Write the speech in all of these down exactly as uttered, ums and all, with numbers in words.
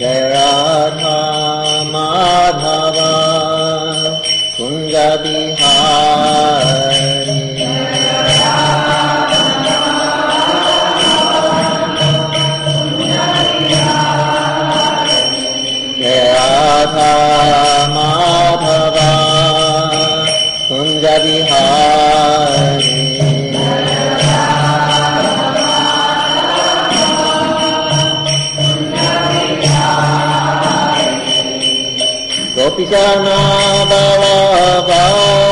Jai Radha Madhava Kunja Bihari Jai Radha Madhava Kunja Bihari Gopijana Ballabha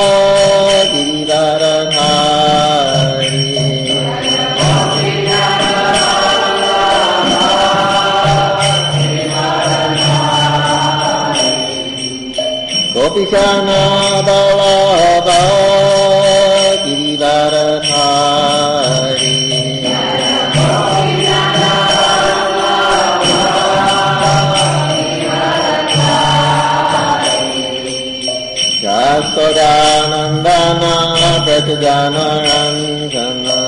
Giridharadhari Gopijana Ballabha Giridharadhari Yasodanandana Prajanarandana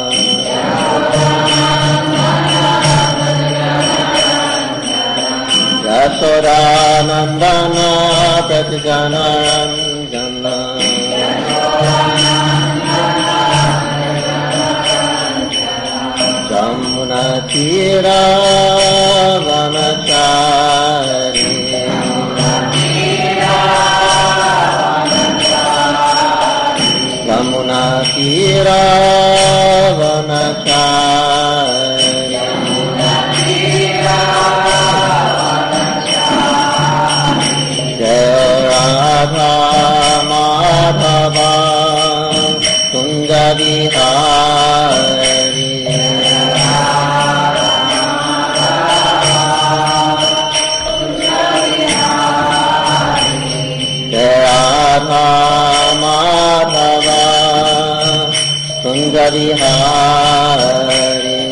Yasodanandana Prajanarandana Jamuna Tira Vanachari Yamuna Tira Vanachari Jai Radha Madhava Kunja Bihari Jai Radha Madhava Kunja Bihari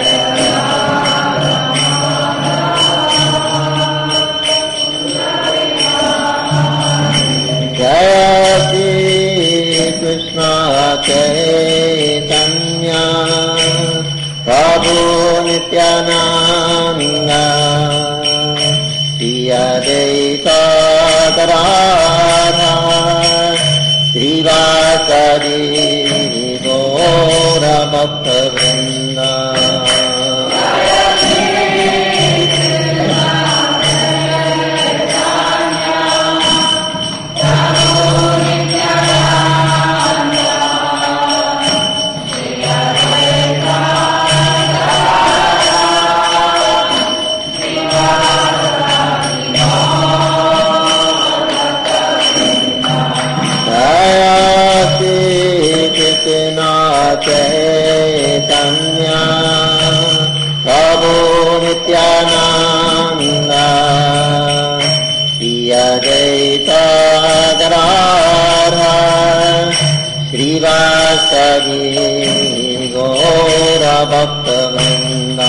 Jai Shri Krishna Chaitanya Prabhu Nityananda Shri Advaita Gadadhara Srivasadi Gaura Bhakta Vrinda Chaitanya Prabhu Nityananda Shri Advaita Gadadhara Srivasadi Gaura Bhakta Vrinda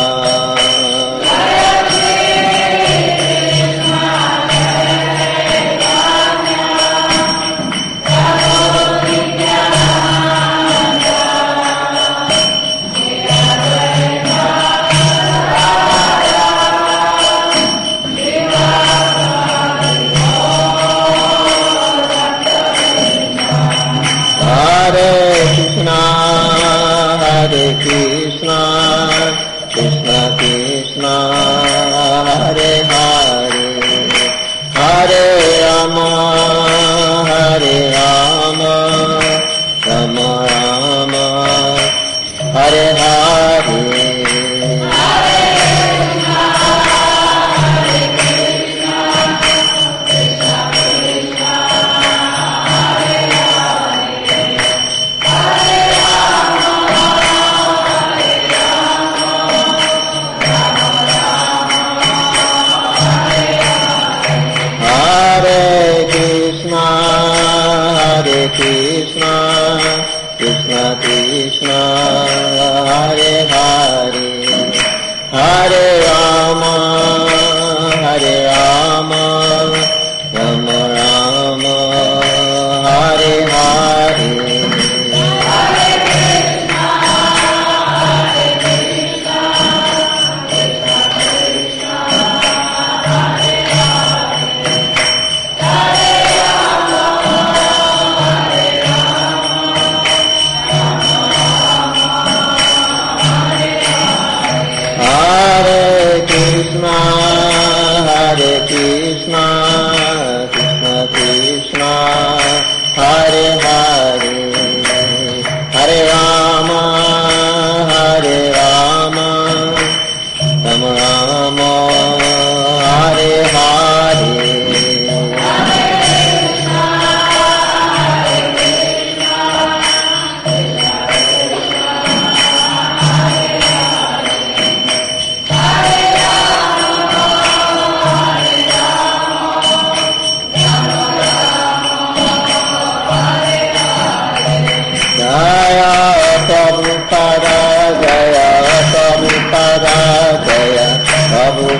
Hare Krishna, Krishna Krishna, Hare Hare, Hare Rama, Hare Rama, Rama Rama, Hare Hare. Krishna, Krishna Krishna, Hare Hare.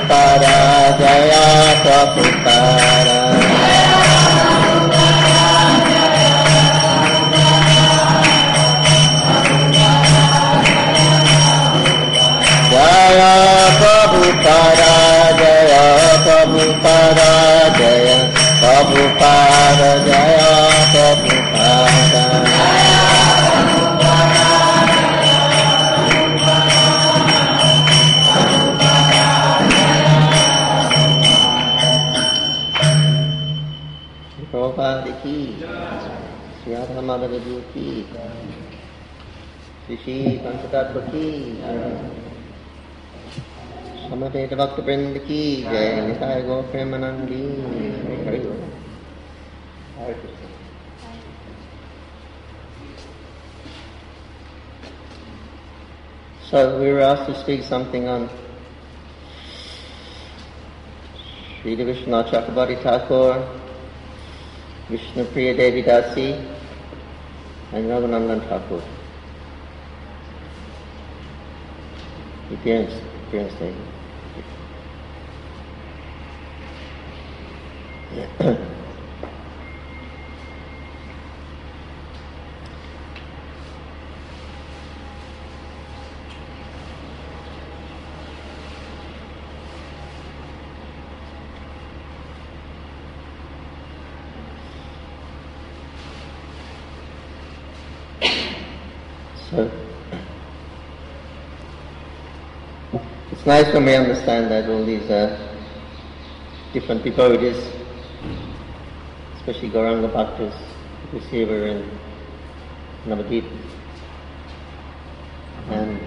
Prabhupada, Jaya Prabhupada. Jaya Prabhupada, Jaya Prabhupada, Jaya Prabhupada, Jaya Prabhupada. Prabhupada ki, Sri Radha Madhava ki, Sri Shri Panchatattva ki, Samadeta Bhakta Vrinda ki, Jai Nitai Gaur Premanandi, Hari Gaur. Hare Krishna. So we were asked to speak something on Srila Vishwanath Chakrabarti Thakur, Vishnu Priya Devi Dasi, and Raghunandan Thakur. The parents, parents day. So, it's nice when we understand that all these uh, different devotees, especially Gauranga Bhaktas, we see over in Navadvip, and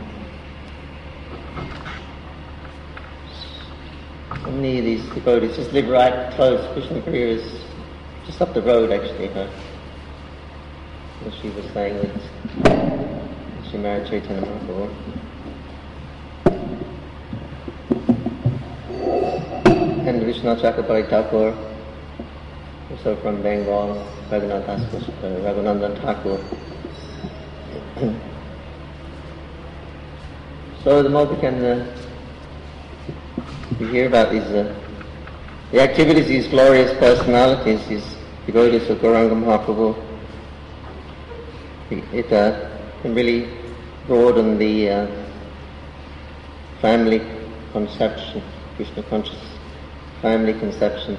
so many of these devotees just live right close. Krishna Priya is just up the road actually. Huh? As she was saying that she married Chaitanya Mahaprabhu. And Vishwanath Chakrabarti Thakur, also from Bengal, Raghunath Das, uh, Raghunandan Thakur. So the more we can uh, we hear about these uh, the activities, these glorious personalities, these devotees of Gauranga Mahaprabhu, it uh, can really broaden the uh, family conception, Krishna conscious family conception.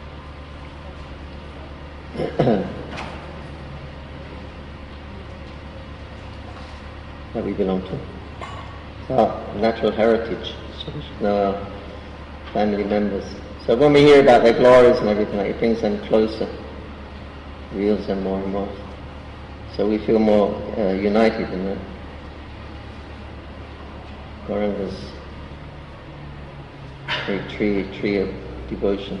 That we belong to. It's our natural heritage, so we should know our family members. So when we hear about their glories and everything, it brings them closer, reveals them more and more. So we feel more uh, united in the Gauranga's great tree, tree of devotion.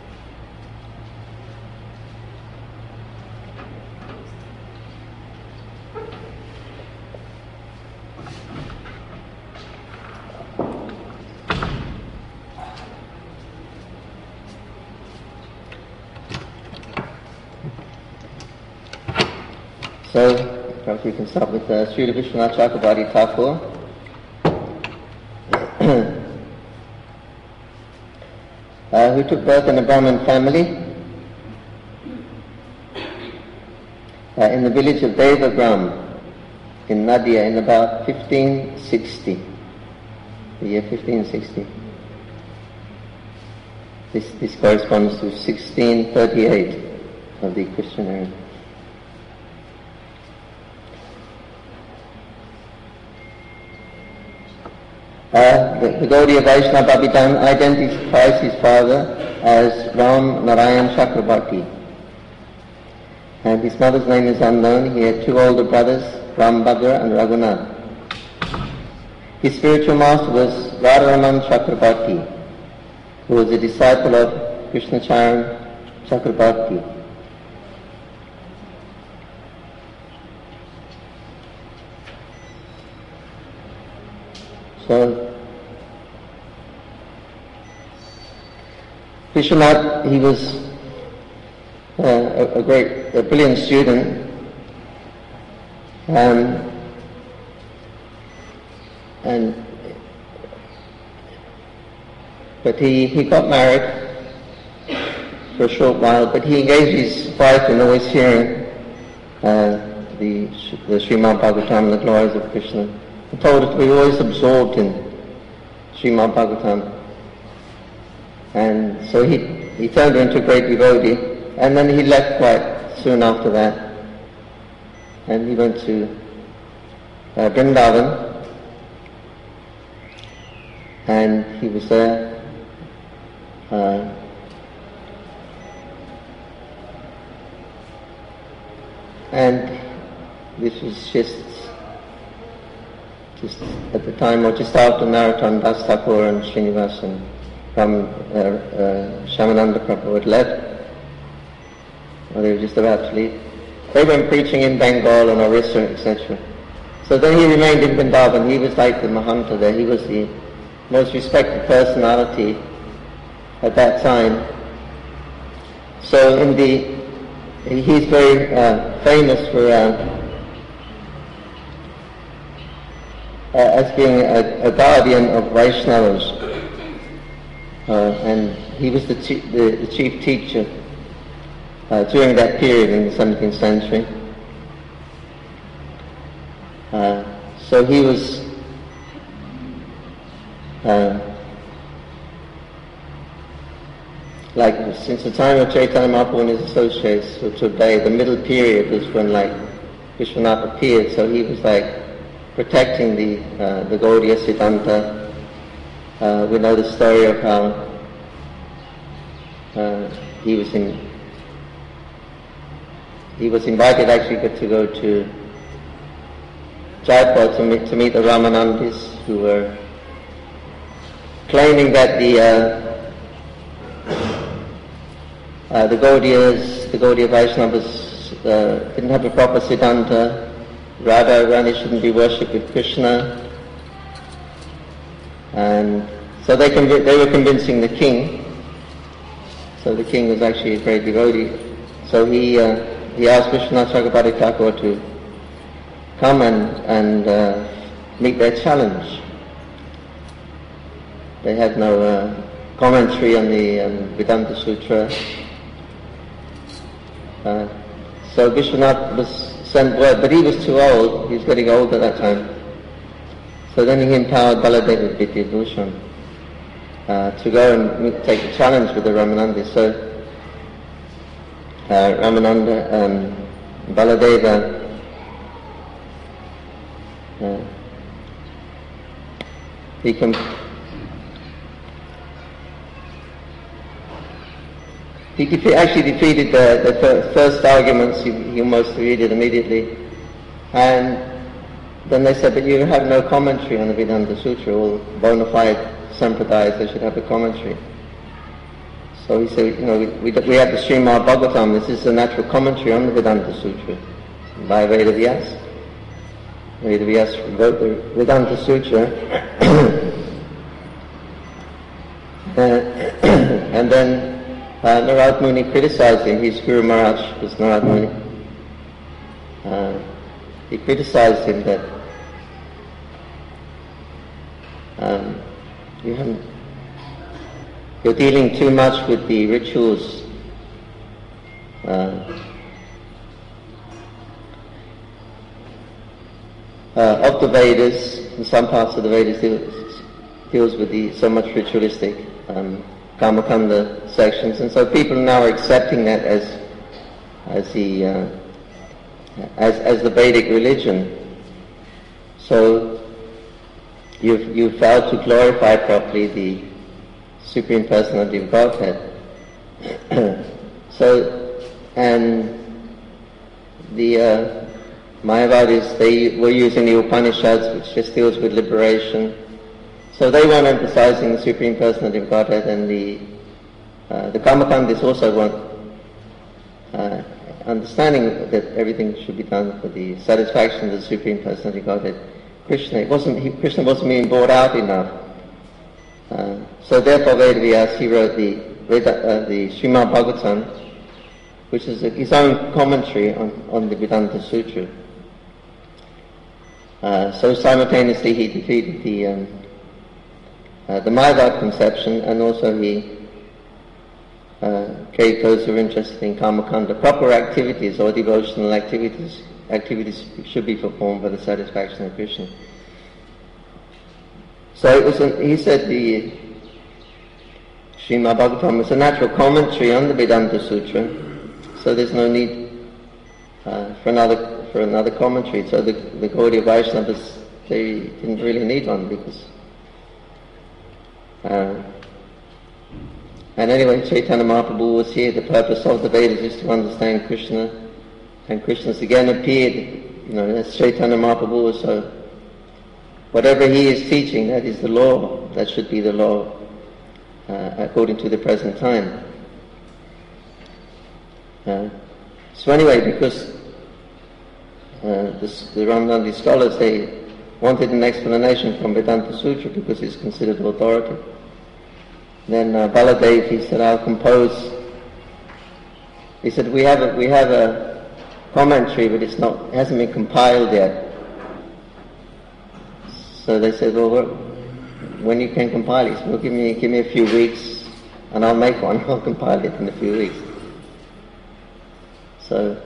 So, perhaps we can start with uh, Srila Vishwanath Chakrabarti Thakur. uh, who took birth in a Brahmin family uh, in the village of Devagram in Nadia in about fifteen sixty, the year fifteen sixty. This, this corresponds to sixteen thirty-eight of the Christian era. Uh, the, the Gaudiya Vaishnava Abhidhan identifies his father as Ram Narayan Chakrabarti, and his mother's name is unknown. He had two older brothers, Rambhadra and Raghunath. His spiritual master was Radharaman Chakrabarti, who was a disciple of Krishnacharan Chakrabarti. So, Vishwanath, he was uh, a, a great, a brilliant student, um, and but he, he got married for a short while, but he engaged his wife in always hearing uh, the, the Srimad Bhagavatam, the glories of Krishna, and told her to be always absorbed in Srimad Bhagavatam. And so he, he turned her into a great devotee, and then he left quite soon after that, and he went to uh, Vrindavan, and he was there uh, and this was just just at the time, or just after Narottam Das Thakur and Srinivasan from uh, uh, Shyamananda Prabhu had left, or they were just about to leave. They went preaching in Bengal and Orissa, et cetera. So then he remained in Vrindavan. He was like the Mahanta there. He was the most respected personality at that time. So in the, he's very uh, famous for uh, uh, as being a, a guardian of Vaishnavas, uh, and he was the, chi- the, the chief teacher uh, during that period in the seventeenth century. Uh, so he was uh, like since the time of Chaitanya Mahaprabhu and his associates to today, the middle period was when like Vishwanath appeared. So he was like protecting the uh, the Gaudiya Siddhanta. Uh, we know the story of how uh, he was in he was invited actually to go to Jaipur to meet, to meet the Ramanandis, who were claiming that the uh, uh, the Gaudiyas, the Gaudiya Vaishnavas uh, didn't have a proper Siddhanta. Radha Rani shouldn't be worshipped with Krishna, and so they conv- they were convincing the king. So the king was actually a great devotee. So he uh, he asked Vishwanath Chakrabarti Thakur to come and and uh, meet their challenge. They had no uh, commentary on the um, Vedanta Sutra. Uh, so Vishwanath was sent word, but he was too old. He was getting old at that time. So then he empowered Baladeva Vidyabhushan uh, to go and meet, take the challenge with the Ramanandis. So uh, Ramananda and um, Baladeva uh, he can He defe- actually defeated the, the fir- first arguments. He, he almost defeated immediately, and then they said, "But you have no commentary on the Vedanta Sutra. All bona fide sampradayas, they should have a commentary." So he said, "You know, we, we, we have the Srimad Bhagavatam. This is a natural commentary on the Vedanta Sutra by Veda Vyasa. Veda Vyasa wrote the Vedanta Sutra, uh, and then." Uh, Narad Muni criticized him. His Guru Maharaj was Narad Muni. Uh, he criticized him that um, you haven't, you're dealing too much with the rituals uh, uh, of the Vedas. In some parts of the Vedas deals, deals with the so much ritualistic um, Kamakanda sections, and so people now are accepting that as as the uh, as as the Vedic religion. So you've you failed to glorify properly the Supreme Personality of Godhead. So and the uh, Mayavadis, they were using the Upanishads, which just deals with liberation. So they weren't emphasizing the Supreme Personality of Godhead, and the uh, the Kamakandis also weren't uh, understanding that everything should be done for the satisfaction of the Supreme Personality of Godhead, Krishna. It wasn't he, Krishna wasn't being brought out enough. Uh, so therefore, Veda Vyasa, he wrote the Veda, uh, the Srimad Bhagavatam, which is a, his own commentary on, on the Vedanta Sutra. Uh, so simultaneously, he defeated the um, uh, the Mayavad conception, and also he uh, gave those who are interested in Kamakanda proper activities or devotional activities. Activities should be performed for the satisfaction of Krishna. So it was. A, he said the Srimad Bhagavatam was a natural commentary on the Vedanta Sutra, so there's no need uh, for another for another commentary. So the, the Gaudiya Vaishnavas, they didn't really need one because. Uh, and anyway, Chaitanya Mahaprabhu was here. The purpose of the Vedas is to understand Krishna, and Krishna's again appeared, you know, as Chaitanya Mahaprabhu. So whatever he is teaching, that is the law. That should be the law uh, according to the present time. Uh, so anyway, because uh, this, the Ramanandi scholars, they wanted an explanation from Vedanta Sutra because it's considered authority. Then uh, Baladev, he said, I'll compose. He said, we have a, we have a commentary, but it's not, it hasn't been compiled yet. So they said, well, when you can compile it, well, give me, give me a few weeks and I'll make one. I'll compile it in a few weeks. So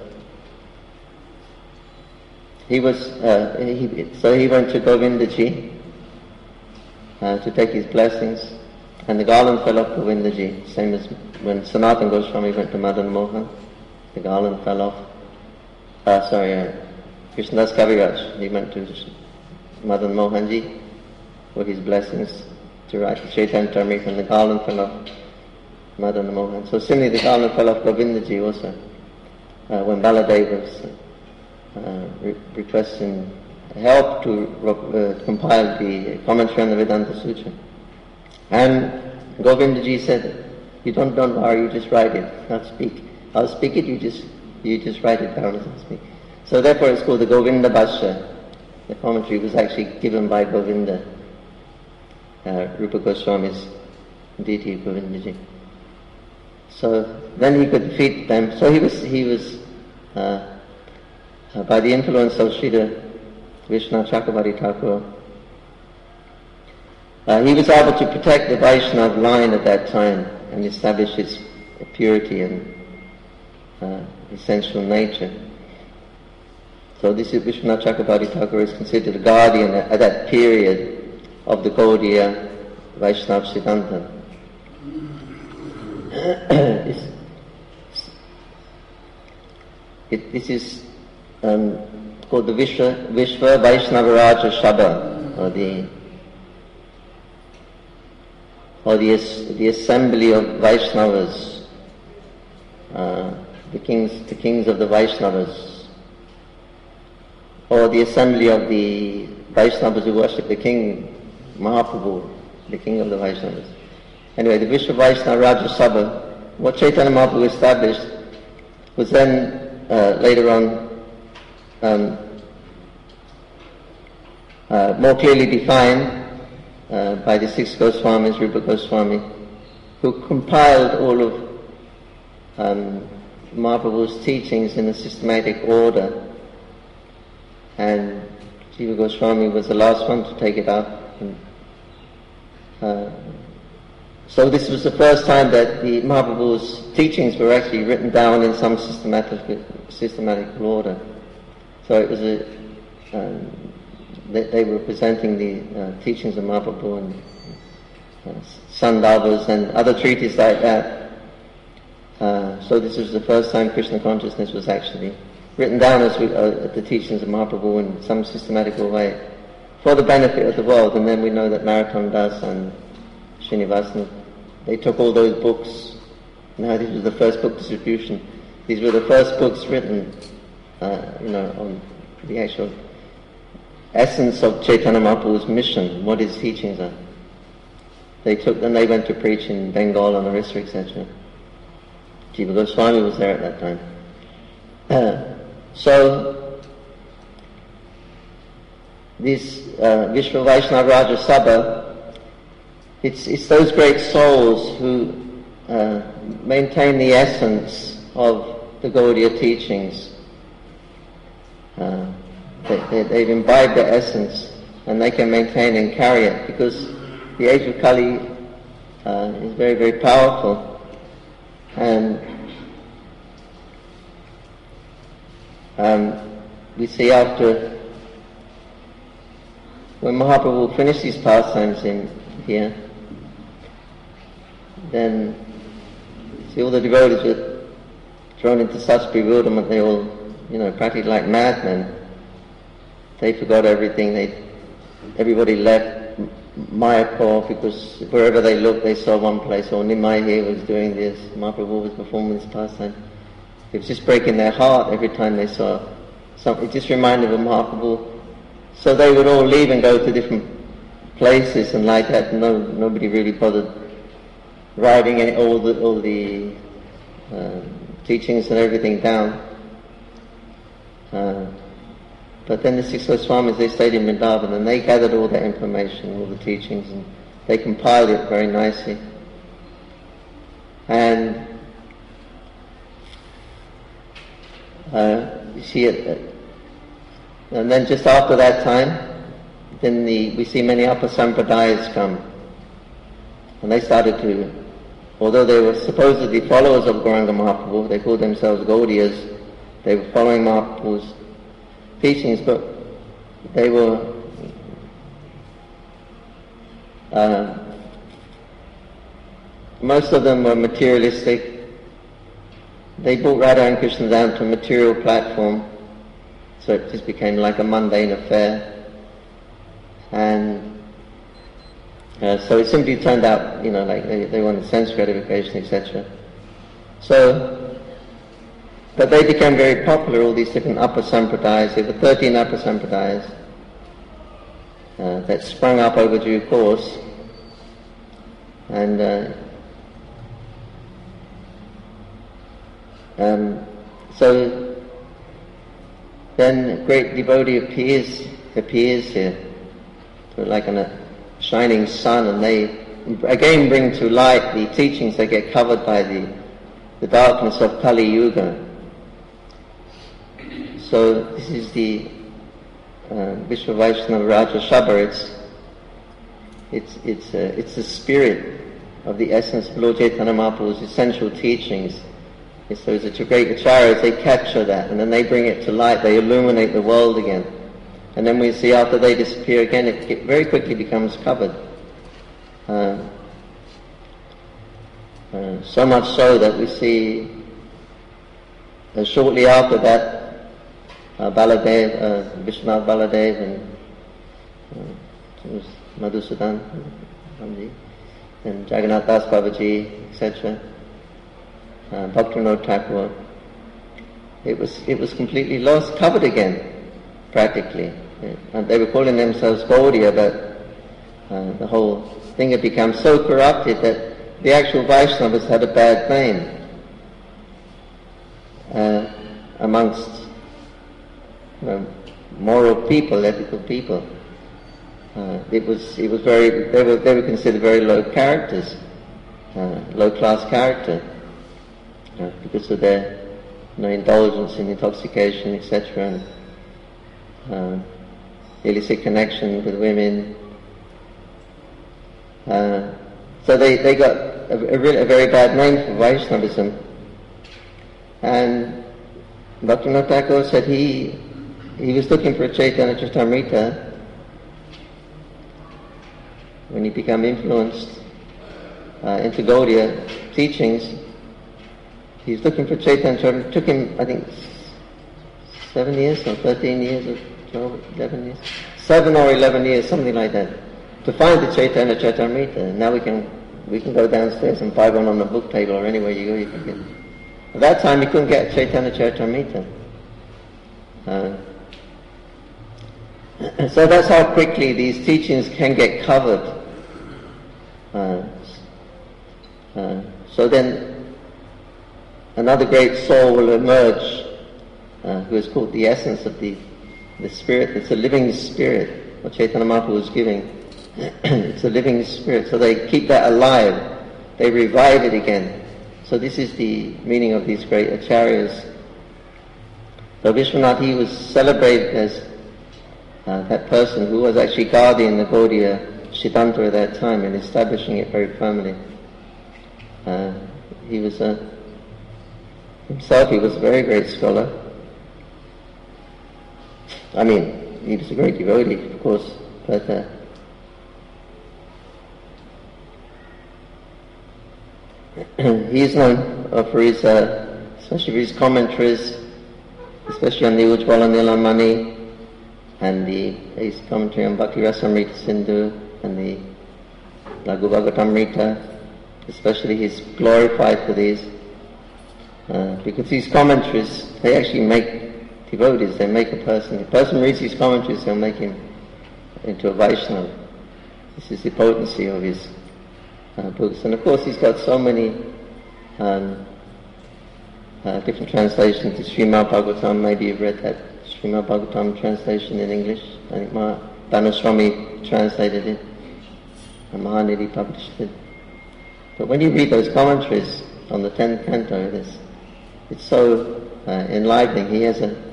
he was, uh, he, so he went to Govindaji uh, to take his blessings, and the garland fell off Govindaji, same as when Sanatana Goswami went to Madan Mohan, the garland fell off. Uh, sorry, uh, Krishnadas Kaviraj, he went to Madan Mohanji for his blessings to write the Chaitanya Charitamrita, and the garland fell off Madan Mohan. So similarly, the garland fell off Govindaji also, uh, when Baladev was uh, re- requesting help to uh, compile the commentary on the Vedanta Sutra. And Govindaji said, you don't, don't worry, you just write it. I'll speak. I'll speak it, you just you just write it down as I speak. So therefore it's called the Govinda Bhashya. The commentary was actually given by Govinda, uh, Rupa Goswami's deity Govindaji. So then he could defeat them. So he was, he was uh, uh, by the influence of Srila Vishnu Chakravarti Thakur, Uh, he was able to protect the Vaishnava line at that time and establish its purity and uh, essential nature. So this is Vishwanath Chakravarti Thakur is considered a guardian at, at that period of the Gaudiya Vaishnava Siddhanta. this, it, this is um, called the Vishwa, Vishwa Vaishnava Raja Sabha, or the or the, the assembly of Vaishnavas, uh, the kings, the kings of the Vaishnavas, or the assembly of the Vaishnavas who worship the king, Mahaprabhu, the king of the Vaishnavas. Anyway, the Vishwa Vaishnava Raja Sabha, what Chaitanya Mahaprabhu established, was then uh, later on um, uh, more clearly defined Uh, by the six Goswamis, Rupa Goswami, who compiled all of um, Mahaprabhu's teachings in a systematic order, and Jiva Goswami was the last one to take it up. And, uh, so this was the first time that the Mahaprabhu's teachings were actually written down in some systematic systematic order. So it was a um, They, they were presenting the uh, teachings of Mahaprabhu and uh, Sandhavas and other treatises like that. Uh, so this was the first time Krishna consciousness was actually written down as we, uh, the teachings of Mahaprabhu in some systematical way for the benefit of the world. And then we know that Narottam Das and Srinivasan, they took all those books. Now this was the first book distribution. These were the first books written, uh, you know, on the actual essence of Chaitanya Mahaprabhu's mission, what his teachings are. They took them, they went to preach in Bengal and Orissa, et cetera. Jiva Goswami was there at that time. Uh, so, this uh, Vishwa Vaishnava Raja Sabha, it's, it's those great souls who uh, maintain the essence of the Gaudiya teachings. Uh, They, they, they've imbibed the essence, and they can maintain and carry it, because the age of Kali uh, is very, very powerful, and um, we see after, when Mahaprabhu finished his pastimes in here, then see all the devotees were thrown into such bewilderment, they all, you know, practically like madmen. They forgot everything, they, everybody left Mayapur, because wherever they looked they saw one place, or Nimai here was doing this, Mahaprabhu was performing this pastime. It was just breaking their heart every time they saw something. It just reminded them of Mahaprabhu. So they would all leave and go to different places and like that, and no, nobody really bothered writing any, all the, all the uh, teachings and everything down. Uh, but then the six Goswamis, they stayed in Vrindavan and they gathered all that information, all the teachings, and they compiled it very nicely. And uh, you see it, uh, and then just after that time, then the, we see many upper sampradayas come, and they started to, although they were supposedly followers of Gauranga Mahaprabhu, they called themselves Gaudiyas, they were following Mahaprabhu's teachings, but they were uh, most of them were materialistic. They brought Radha and Krishna down to a material platform, so it just became like a mundane affair, and uh, so it simply turned out, you know, like they, they wanted sense gratification, et cetera. So but they became very popular, all these different upper sampradayas. There were thirteen upper sampradayas uh, that sprung up over due course. And uh, um, so then a great devotee appears, appears here, like a shining sun, and they again bring to light the teachings that get covered by the, the darkness of Kali Yuga. So this is the uh, Vishwa Vaishnava Raja Shabha. It's it's it's uh, it's the spirit of the essence of Lord Chaitanya Mahaprabhu's essential teachings. It's those great acharyas, they capture that and then they bring it to light. They illuminate the world again, and then we see after they disappear again, it, it very quickly becomes covered. Uh, uh, so much so that we see uh, shortly after that. Uh, Baladev, uh, Vishwanath Baladev, and uh, it was Madhusudan, and Jagannath Das Babaji, et cetera. Uh, Bhaktivinoda Thakur. It was it was completely lost, covered again, practically. And they were calling themselves Gaudiya, but uh, the whole thing had become so corrupted that the actual Vaishnavas had a bad name uh, amongst Uh, moral people, ethical people. Uh, it was it was very they were they were considered very low characters, uh, low class character, uh, because of their you know, indulgence in intoxication, et cetera, and uh, illicit connection with women. Uh, so they, they got a, a, really, a very bad name for Vaishnavism. And Bhaktivinoda Thakur said he He was looking for Chaitanya Charitamrita when he became influenced uh, into Gaudiya teachings. He was looking for Chaitanya Charitamrita. It took him, I think, seven years or thirteen years or twelve, eleven years, seven or eleven years, something like that, to find the Chaitanya Charitamrita. Now we can we can go downstairs and buy one on the book table, or anywhere you go, you can get it. At that time, you couldn't get Chaitanya Charitamrita. Uh, So that's how quickly these teachings can get covered. Uh, uh, so then another great soul will emerge, uh, who is called the essence of the, the spirit. It's a living spirit, what Chaitanya Mahaprabhu was giving. It's a living spirit. So they keep that alive. They revive it again. So this is the meaning of these great acharyas. So Vishwanath, he was celebrated as Uh, that person who was actually guarding the Gaudiya Siddhanta at that time and establishing it very firmly. Uh, he was a, himself, he was a very great scholar. I mean, he was a great devotee, of course, but uh, he is known uh, for his, uh, especially for his commentaries, especially on the Ujjvala Nilamani and the, his commentary on Bhakti Rasamrita Sindhu and the Laghu Bhagavatamrita. Especially he's glorified for these, uh, because these commentaries, they actually make devotees, they make a person, if a person reads these commentaries, they'll make him into a Vaishnava. This is the potency of his uh, books. And of course he's got so many um, uh, different translations. The Srimad Bhagavatam, maybe you've read that Srimad Bhagavatam translation in English. I think Dhanaswami translated it, and Mahanidhi published it. But when you read those commentaries on the tenth canto, it's, it's so uh, enlivening. He has a,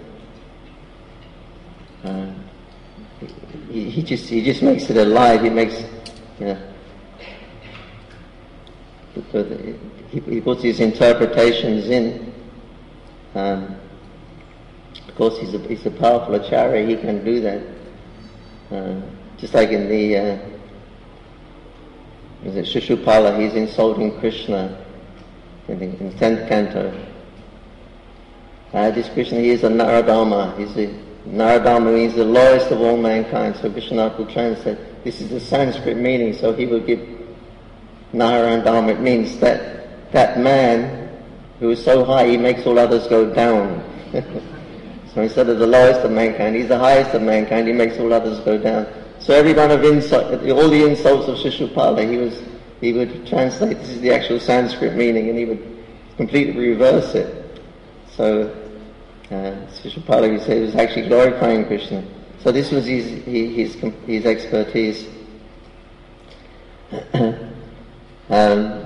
uh, he, he just he just makes it alive. He makes, you know, he, he puts his interpretations in. Um, of course, he's a he's a powerful acharya. He can do that. Uh, just like in the. Uh, Is it Shishupala? He's insulting Krishna in the in tenth canto. Uh, this Krishna, he is a Naradama. He's a Naradama means the lowest of all mankind. So Krishna will translate. This is the Sanskrit meaning. So he will give Naradama. It means that that man who is so high, he makes all others go down. So instead of the lowest of mankind, he's the highest of mankind. He makes all others go down. So every one of insult, all the insults of Shishupala, he was, he would translate, this is the actual Sanskrit meaning, and he would completely reverse it. So, uh, Shishupala, he said, was actually glorifying Krishna. So this was his, his, his expertise. um,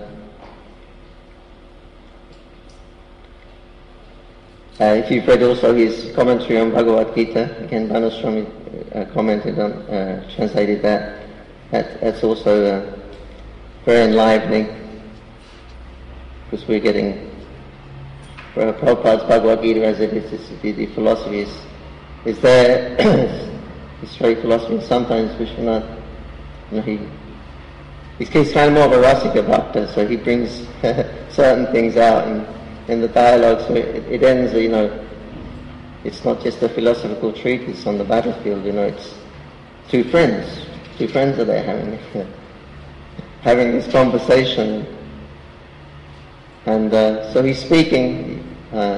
Uh, if you've read also his commentary on Bhagavad Gita, again, Dhanaswami uh, commented on, uh, translated that. that. That's also uh, very enlivening, because we're getting, for Prabhupada's Bhagavad Gita as it is, the, the philosophy is, is there, it's very philosophy, and sometimes Vishwanath, you know, he, he's, he's kind of more of a Rasika Bhakta, so he brings certain things out, and in the dialogue, so it, it ends, you know, it's not just a philosophical treatise on the battlefield, you know, it's two friends, two friends are there having, having this conversation, and uh, so he's speaking, uh,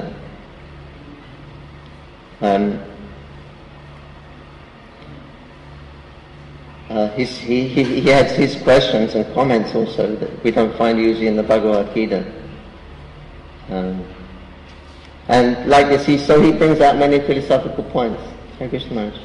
um, uh, his, he, he, he has his questions and comments also that we don't find usually in the Bhagavad Gita. Um, and like this, he, so he brings out many philosophical points. Hare Krishna Maharaj.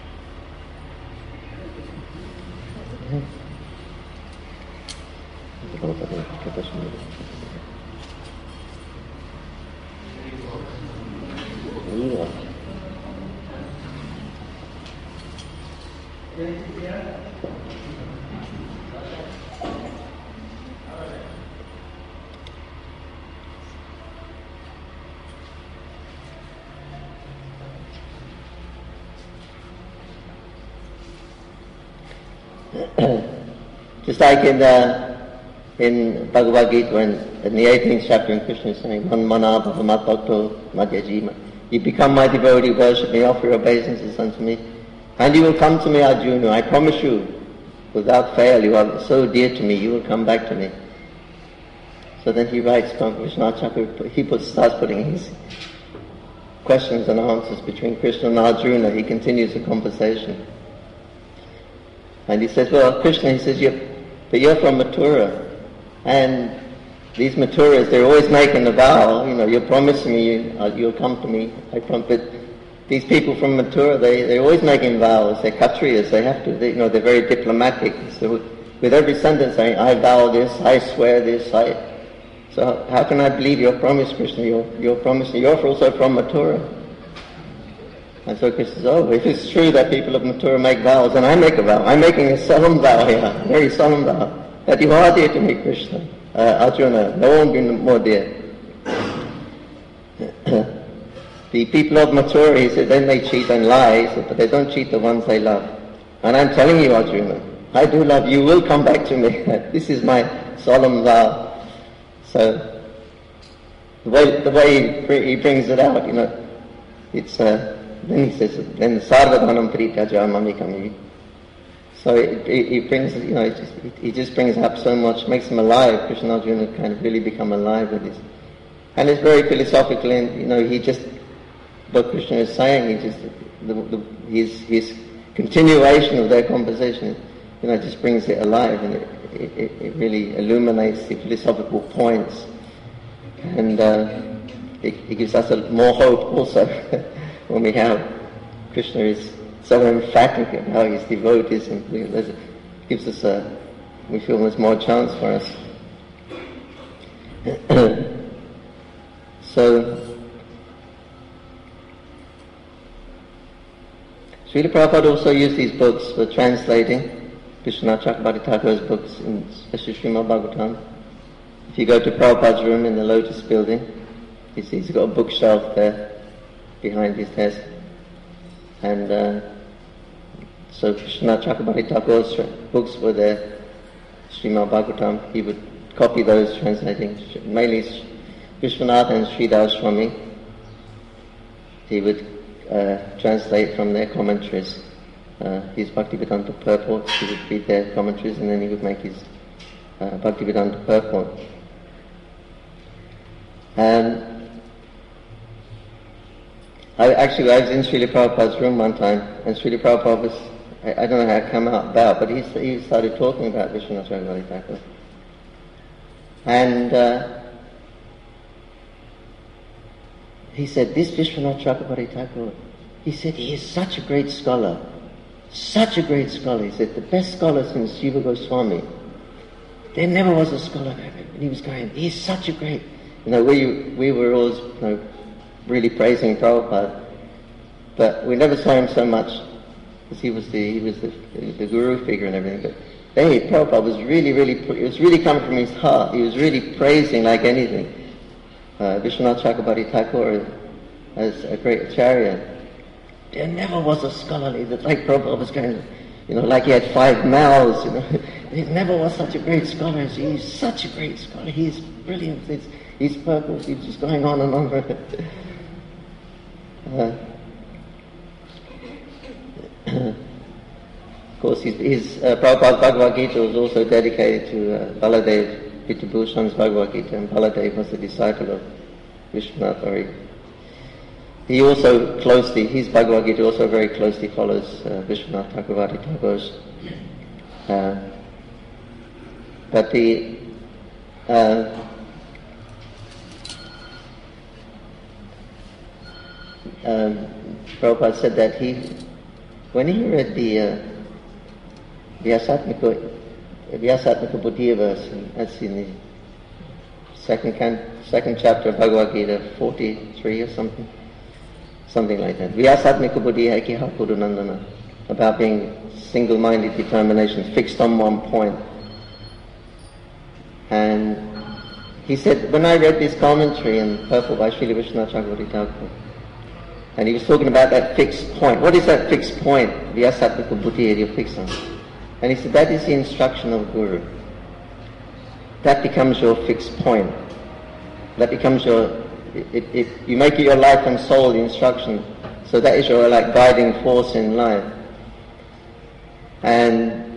Just like in the, in Bhagavad Gita, when in the eighteenth chapter, in Krishna is saying, Man mana bhavamat bhakto madhyajima. You become my devotee, worship me, offer your obeisances unto me, and you will come to me, Arjuna. I promise you, without fail, you are so dear to me, you will come back to me. So then he writes, Vishwanath Chakravarti, he puts, starts putting his questions and answers between Krishna and Arjuna. He continues the conversation. And he says, well, Krishna, he says, you're, but you're from Mathura, and these Mathuras, they're always making a vow, you know, you're promising me you, uh, you'll come to me, I promise, but these people from Mathura, they, they're always making vows, they're Kshatriyas, they have to, they, you know, they're very diplomatic, so with every sentence saying, I vow this, I swear this, I, so how can I believe your promise, Krishna, you're, you're promising, you're also from Mathura. And so Krishna says, oh, if it's true that people of Mathura make vows, then I make a vow. I'm making a solemn vow here, a very solemn vow, that you are dear to me, Krishna. Uh, Arjuna, no one be more dear. The people of Mathura, he said, then they cheat and lie, he said, but they don't cheat the ones they love. And I'm telling you, Arjuna, I do love you, will come back to me. This is my solemn vow. So, the way, the way he brings it out, you know, it's, uh, then he says, then Sarvadhanam Prita Jamami Kami. So it, it, it brings, you know, it just, it, it just brings up so much, makes him alive. Krishna Arjuna kind of really become alive with this. And it's very philosophical, and, you know, he just, what Krishna is saying, he just, the, the, his, his continuation of their conversation, you know, just brings it alive, and it, it, it really illuminates the philosophical points. And uh, it, it gives us a, more hope also when we have Krishna is so emphatic about his devotees, and it gives us a, we feel there's more chance for us. So, Srila Prabhupada also used these books for translating Vishwanath Chakrabarti Thakur's books, in, especially Srimad Bhagavatam. If you go to Prabhupada's room in the Lotus building, you see he's got a bookshelf there behind his desk. And uh, so Vishwanath Chakrabarti Thakur's books were there, Srimad Bhagavatam. He would copy those, translating, mainly Vishwanath and Sridhar Swami. He would uh, translate from their commentaries. Uh, his Bhaktivedanta purports, he would read their commentaries, and then he would make his uh, Bhaktivedanta purport. And I actually, I was in Srila Prabhupada's room one time, and Srila Prabhupada was, I, I don't know how it came out about, but he, he started talking about Vishwanath Chakrabarti Thakur. And uh, he said, this Vishwanath Chakrabarti Thakur, he said, he is such a great scholar, such a great scholar. He said, the best scholar since Jiva Goswami. There never was a scholar like him. And he was going, he is such a great, you know, we, we were always, you know, really praising Prabhupada, but we never saw him so much, because he was the, he was the, the, the guru figure and everything, but hey, Prabhupada was really, really, it was really coming from his heart. He was really praising like anything. Uh, Vishwanath Chakrabarti Thakur as a great acharya. There never was a scholarly that like Prabhupada was going, you know, like he had five mouths, you know. There never was such a great scholar as he is. Such a great scholar. He's brilliant. It's, his purpose, he's just going on and on. uh, Of course, his, his uh, Prabhupada's Bhagavad Gita was also dedicated to uh, Baladev Vitabhushan's Bhagavad Gita, and Baladev was a disciple of Vishwanath. Or he, he also closely, his Bhagavad Gita also very closely follows uh, Vishwanath Chakrabarti Thakur's. Uh, but the uh, um, Prabhupada said that he, when he read the uh, Vyasatmika Vyasatmika Buddhiya verse, that's in the second can, second chapter of Bhagavad Gita, forty-three or something, something like that. Vyasatmika Buddhiya Ekiha Purunandana, about being single-minded determination, fixed on one point. And he said, when I read this commentary in purport by Srila Vishwanath Chakrabarti Thakur, and he was talking about that fixed point. What is that fixed point? Vyasatmika Buddhiya you're fixed on. And he said, that is the instruction of Guru. That becomes your fixed point. That becomes your, it, it, it, you make it your life and soul, the instruction. So that is your like guiding force in life. And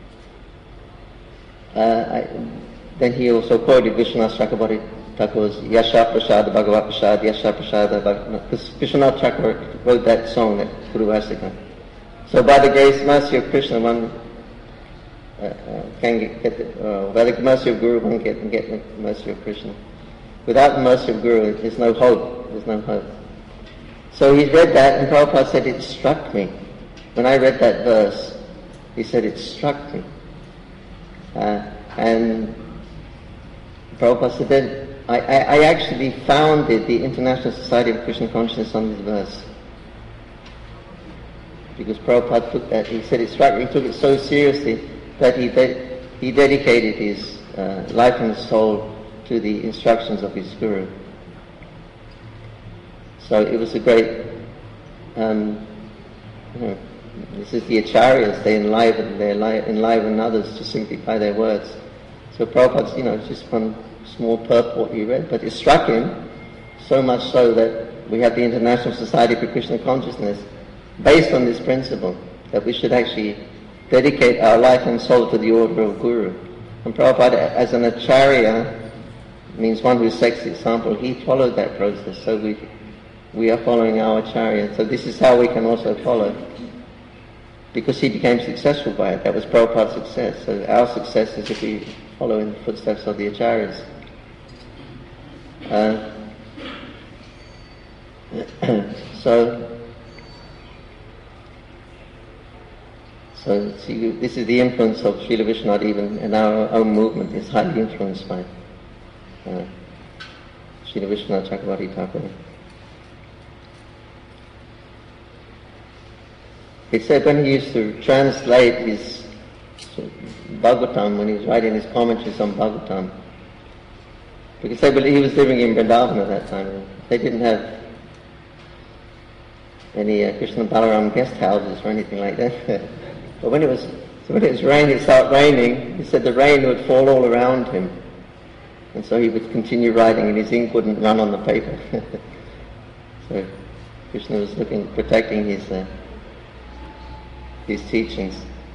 uh, I, then he also quoted Vishwanath Chakrabarti Thakur's Yasha Prasad Bhagavat Prasad, Yasha Prasad Bhagavat, because Vishwanath Chakrabarti wrote that song, that Guru Vasika. So by the grace and mercy of Krishna, one uh, uh, can get, get the, uh, by the mercy of Guru, one can get the mercy of Krishna. Without the mercy of Guru, there's no hope. There's no hope. So he read that, and Prabhupada said, it struck me. When I read that verse, he said, it struck me. Uh, and Prabhupada said, then I, I, I actually founded the International Society of Krishna Consciousness on this verse. because Prabhupada took that, he said it struck, he took it so seriously that he, de- he dedicated his uh, life and soul to the instructions of his Guru. So it was a great, um, you know, this is the acharyas, they enliven, they enliven others to simplify their words. So Prabhupada's, you know, just one small purport he read, but it struck him so much so that we have the International Society for Krishna Consciousness based on this principle, that we should actually dedicate our life and soul to the order of Guru. And Prabhupada, as an acharya, means one who sets the example, he followed that process, so we we are following our acharya. So this is how we can also follow, because he became successful by it. That was Prabhupada's success. So our success is if we follow in the footsteps of the acharyas. Uh, so, so see, this is the influence of Srila Vishwanath even in our own movement. Is highly influenced by uh, Srila Vishwanath Chakravarti Thakur. He said when he used to translate his Bhagavatam, when he was writing his commentaries on Bhagavatam, because they believe he was living in Vrindavan at that time. They didn't have any uh, Krishna Balaram guest houses or anything like that. But when it was so when it was raining, it started raining. He said the rain would fall all around him, and so he would continue writing, and his ink wouldn't run on the paper. So Krishna was looking, protecting his uh, his teachings.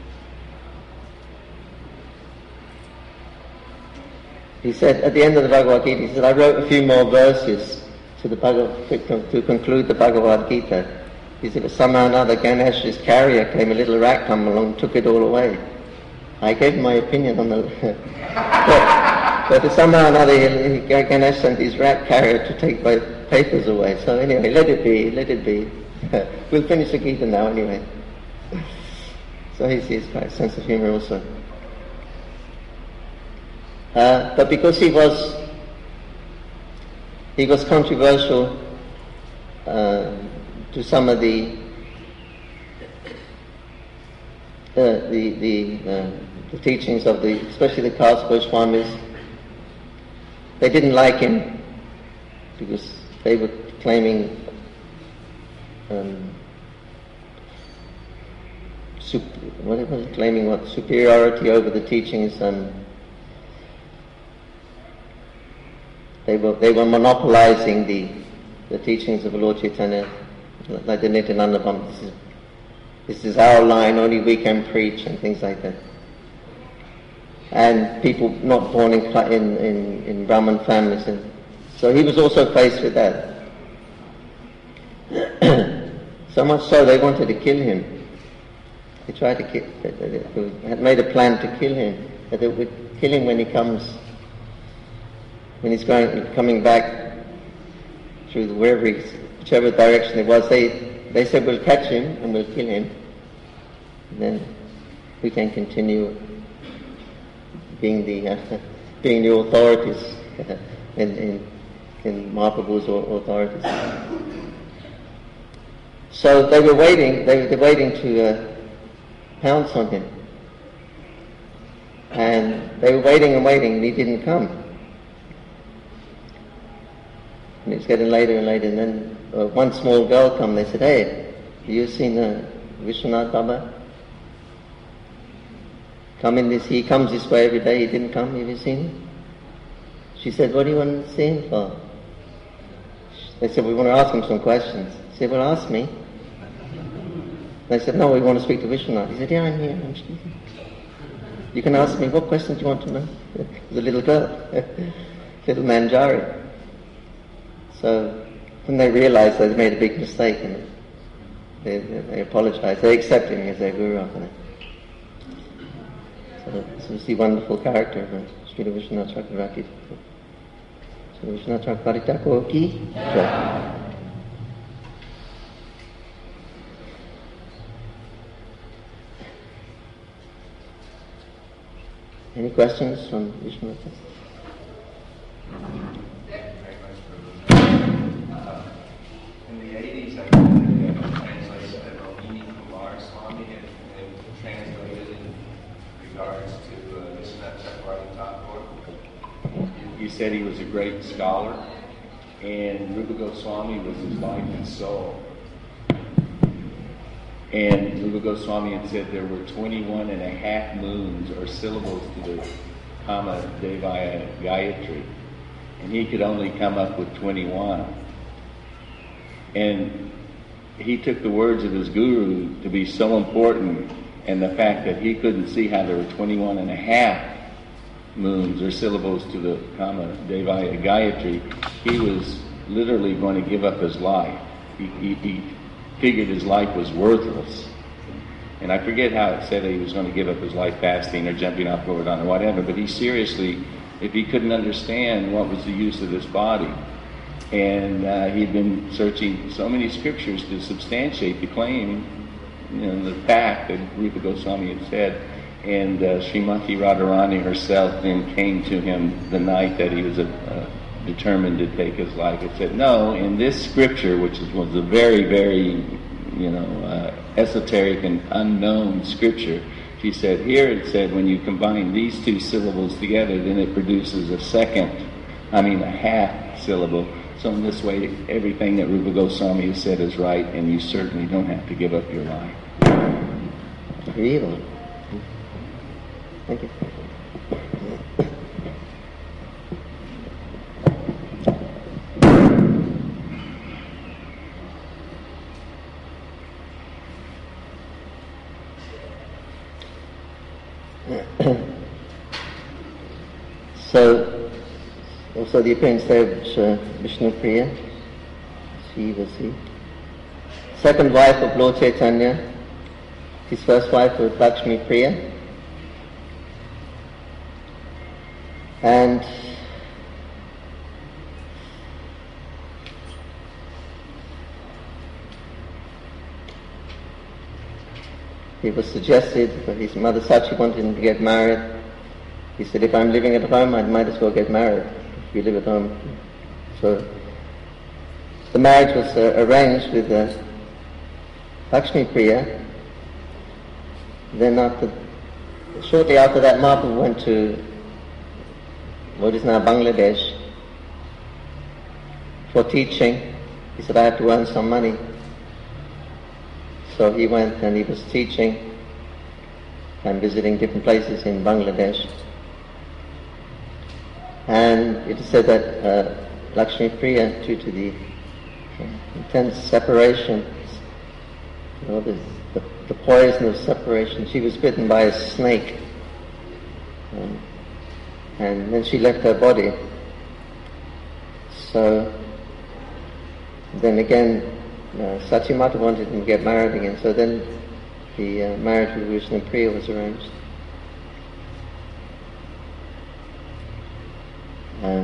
He said at the end of the Bhagavad Gita, he said, I wrote a few more verses to the Bhagavad, to conclude the Bhagavad Gita. He said, but somehow or another Ganesh's carrier came, a little rat come along, took it all away. I gave my opinion on the... but, but somehow or another he, he, Ganesh sent his rat carrier to take my papers away. So anyway, let it be, let it be. We'll finish the Gita now anyway. So he sees quite a sense of humor also. Uh, but because he was he was controversial uh, to some of the uh, the the, uh, the teachings of the, especially the Kars Goswamis, they didn't like him because they were claiming um, sup- what was it, claiming what superiority over the teachings. Um, They were they were monopolizing the the teachings of Lord Chaitanya, like the Nityananda Bham. This is this is our line. Only we can preach and things like that. And people not born in in in, in Brahmin families, and so he was also faced with that. So much so they wanted to kill him. They tried to kill. They had made a plan to kill him. That they would kill him when he comes. When he's going, coming back through the, wherever he's, whichever direction it was, they they said we'll catch him and we'll kill him, and then we can continue being the uh, being the authorities in in, in Mahaprabhu's authorities. So they were waiting. They were waiting to uh, pounce on him, and they were waiting and waiting, and he didn't come. And it's getting later and later, and then uh, one small girl come. They said, "Hey, have you seen uh, Vishwanath Baba? Come in this. He comes this way every day. He didn't come. Have you seen him?" She said, "What do you want to see him for?" They said, "We want to ask him some questions." She said, "Well, ask me." They said, "No, we want to speak to Vishwanath." He said, "Yeah, I'm here. I'm speaking. You can ask me what questions you want to know." There's a little girl, little Manjari. So when they realized they made a big mistake, and they, they, they apologized, they accepted him as their guru after that. So this is the wonderful character of Srila Vishwanath Chakravarti. Srila Vishwanath Chakravarti Thakur ki jai. Any questions from Vishwanath? In the eighties, I did a translation of Rohini Kumar's he said he was a great scholar, and Rupa Goswami was his life and soul. And Rupa Goswami had said there were twenty-one and a half moons or syllables to the Kama Devaya Gayatri, and he could only come up with twenty-one. And he took the words of his guru to be so important, and the fact that he couldn't see how there were twenty-one and a half moons or syllables to the Kama Devaya Gayatri, he was literally going to give up his life. He, he, he figured his life was worthless. And I forget how it said that he was going to give up his life fasting or jumping off Govardhan or whatever, but he seriously, if he couldn't understand what was the use of this body, and uh, he'd been searching so many scriptures to substantiate the claim, you know, the fact that Rupa Goswami had said, and uh, Srimati Radharani herself then came to him the night that he was uh, uh, determined to take his life. It said, no, in this scripture, which is, was a very, very, you know, uh, esoteric and unknown scripture, she said, here it said, when you combine these two syllables together, then it produces a second, I mean a half syllable. So in this way, everything that Rupa Goswami has said is right, and you certainly don't have to give up your life. Really? Thank you. So, also the appearance there of uh, Vishnu Priya, she was the second wife of Lord Chaitanya. His first wife was Lakshmi Priya. And it was suggested that his mother Sachi wanted him to get married. He said, if I'm living at home, I might as well get married, if you live at home. So the marriage was uh, arranged with uh, Lakshmi Priya. Then after, shortly after that, Mahaprabhu went to what is now Bangladesh for teaching. He said, I have to earn some money. So he went and he was teaching and visiting different places in Bangladesh. And it is said that uh, Lakshmi Priya, due to the intense separation, you know, the, the, the poison of separation, she was bitten by a snake. Um, and then she left her body. So then again, uh, Sachimata wanted him to get married again, so then the uh, marriage with Vishnu Priya was arranged. Uh,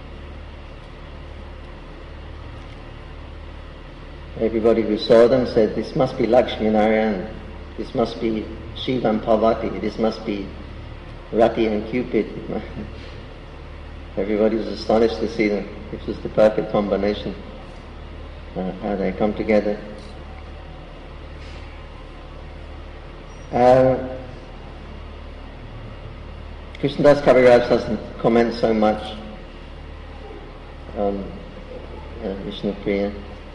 everybody who saw them said, this must be Lakshmi Narayan, this must be Shiva and Parvati, this must be Rati and Cupid. Everybody was astonished to see them. This was the perfect combination, uh, how they come together. Uh, Krishnadas Kaviraj doesn't comment so much on uh, Vishnu Priya.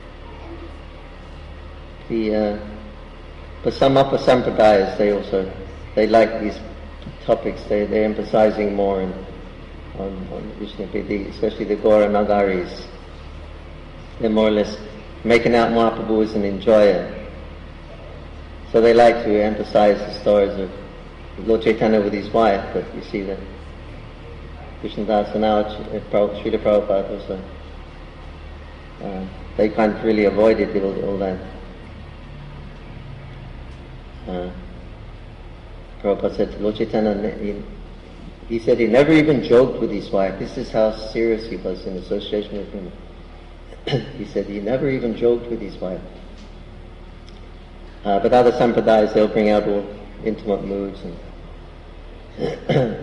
The uh, Pasamapa Sampradayas, they also, they like these topics, they, they're emphasizing more on, on, on Vishnu Priya, especially the Gaura Nagaris. They're more or less making out Mahaprabhu as an enjoyer. So they like to emphasize the stories of Lord Chaitanya with his wife, but you see that Krishnadas and now Srila Prabhupada also, uh, they kind of really avoided all, all that. Uh, Prabhupada said to Lord Chaitanya, he, he said he never even joked with his wife. This is how serious he was in association with him. He said he never even joked with his wife. Uh, but other sampradayas, they'll bring out all intimate moods. And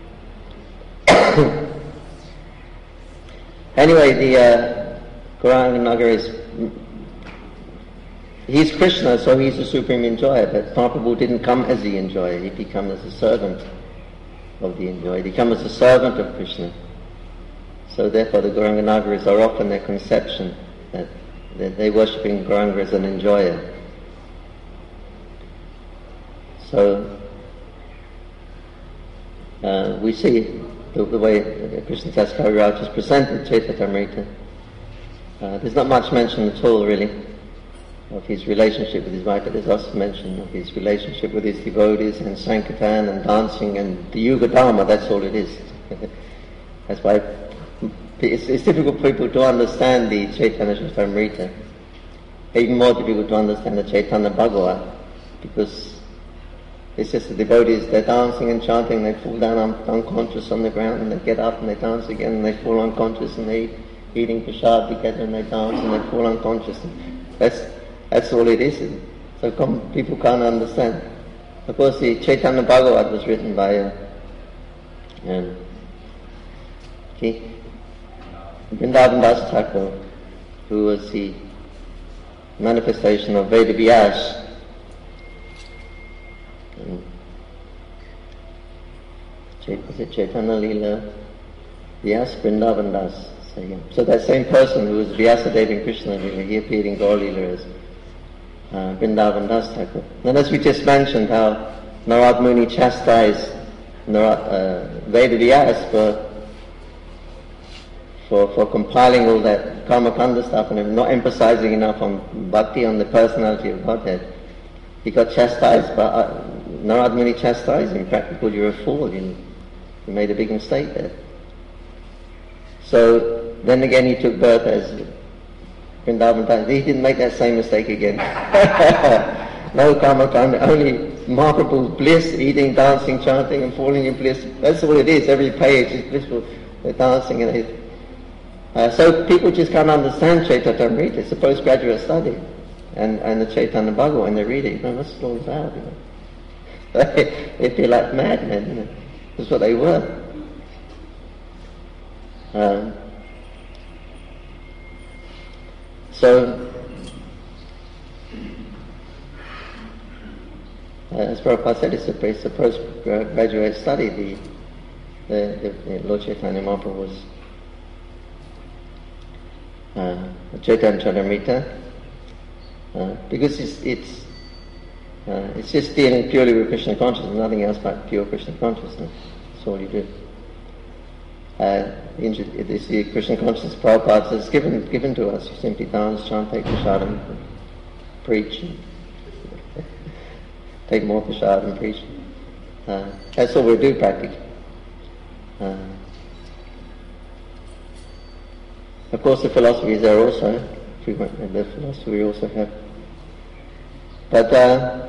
anyway, the uh, Gauranga Nagar is, he's Krishna, so he's the supreme enjoyer, but Mahaprabhu didn't come as the enjoyer, he became as a servant of the enjoyer, he came as a servant of Krishna. So therefore the Gauranga Nagaris are often their conception that they're, they're worshipping Gauranga as an enjoyer. So uh, we see the, the way Krishna Das Kaviraj has presented Chaitanya. Uh, there's not much mention at all really of his relationship with his wife, but there's also mention of his relationship with his devotees and Sankirtan and dancing and the Yuga Dharma. That's all it is. That's why it's, it's difficult for people to understand the Chaitanya Charitamrita. Even more difficult to understand the Chaitanya Bhagavat, because it's just the devotees, they're dancing and chanting, they fall down un- unconscious on the ground, and they get up and they dance again, and they fall unconscious, and they eat, eating prasad together, and they dance and they fall unconscious. That's that's all it is. So com- people can't understand. Of course, the Chaitanya Bhagavat was written by uh, um, okay, Vrindavan Das Thakur, who was the manifestation of Veda Vyas. Um, was it Chaitanya Leela Vyas Vrindavan Das? So, yeah. So that same person who was Vyasadeva in Krishna Leela, he appeared in Gaur Leela as uh, Vrindavan Das Thakur. And as we just mentioned, how Narad Muni chastised Narad, uh, Veda Vyas for For, for compiling all that Karmakanda stuff and not emphasizing enough on bhakti, on the personality of Godhead. He got chastised, but uh, Narad Muni chastised him, practically, you're a fool, you, you made a big mistake there. So then again he took birth as Vrindavan Das. He didn't make that same mistake again. No Karmakanda, only Mahaprabhu's bliss, eating, dancing, chanting and falling in bliss. That's all it is, every page is blissful. They're dancing and it. Uh, so people just can't understand Chaitanya. It's a postgraduate study, and and the Chaitanya Bhagavat when they read it, you know, what's all about? You know, they, they feel like madmen. You know, that's what they were. Um, so, uh, as Prabhupada said, it's a, it's a postgraduate study. The the, the, the Lord Chaitanya Mahaprabhu was. Uh, Chaitanya Charitamrita, uh, because it's it's uh, it's just dealing purely with Krishna consciousness, nothing else but pure Krishna consciousness. That's all you do. Uh, this the Krishna consciousness Prabhupada is given given to us. You simply dance, chant, take prasadam, preach, take more prasadam and preach. Uh, that's all we do practically. Uh, Of course, the philosophy is there also. The philosophy we also have. But uh,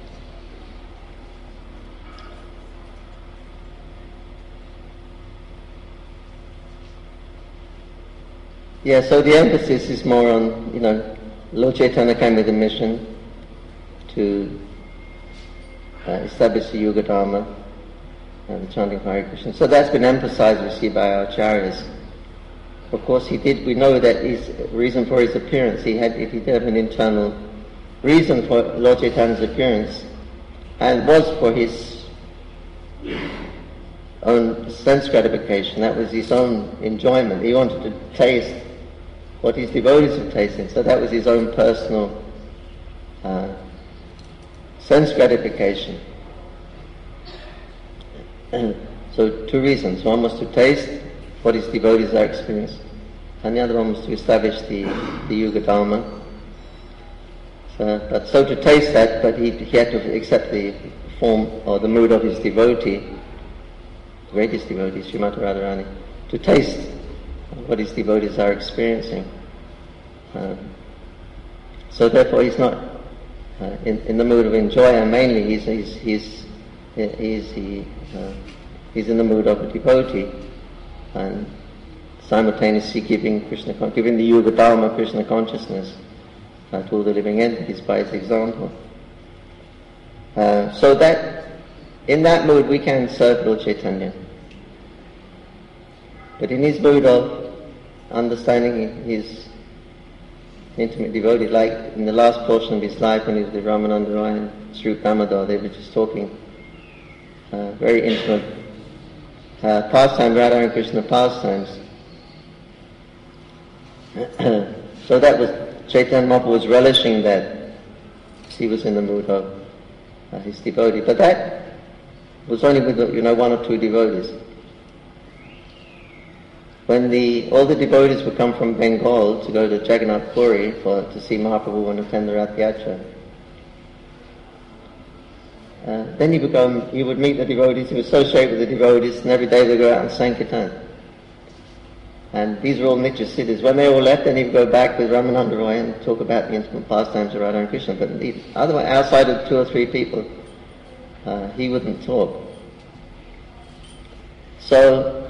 yeah, so the emphasis is more on, you know, Lord Chaitanya came with a mission to uh, establish the Yuga Dharma and the chanting of Hare Krishna. So that's been emphasized, we see, by our acharyas. Of course, he did. We know that his reason for his appearance, he had, if he did have an internal reason for Lord Chaitanya's appearance, and was for his own sense gratification. That was his own enjoyment. He wanted to taste what his devotees were tasting. So that was his own personal uh, sense gratification. So two reasons. One was to taste what his devotees are experiencing, and the other one was to establish the, the Yuga Dharma. So, but so to taste that, but he, he had to accept the form or the mood of his devotee, the greatest devotee, Srimati Radharani, to taste what his devotees are experiencing. Uh, so therefore he's not uh, in, in the mood of enjoyer mainly, he's, he's, he's, he's, he, uh, he's in the mood of a devotee, and simultaneously giving Krishna, giving the Yuga Dharma, Krishna consciousness uh, to all the living entities by his example. Uh, so that, in that mood we can serve Lord Chaitanya. But in his mood of understanding his intimate devotee, like in the last portion of his life when he was with Ramananda Roy and Sri Damodar, they were just talking uh, very intimate Uh, pastime, Radha and Krishna pastimes, So that was, Chaitanya Mahaprabhu was relishing that. He was in the mood of uh, his devotee. But that was only with, you know, one or two devotees. When the, all the devotees would come from Bengal to go to Jagannath Puri for, to see Mahaprabhu and attend the Rath Yatra, uh, then he would go, he would meet the devotees, he would associate with the devotees, and every day they go out and Sankirtan. And these are all Nitya Siddhis. When they all left, then he would go back with Ramananda Roy and talk about the intimate pastimes of Radha and Krishna. But the, otherwise, outside of two or three people, uh, he wouldn't talk. So,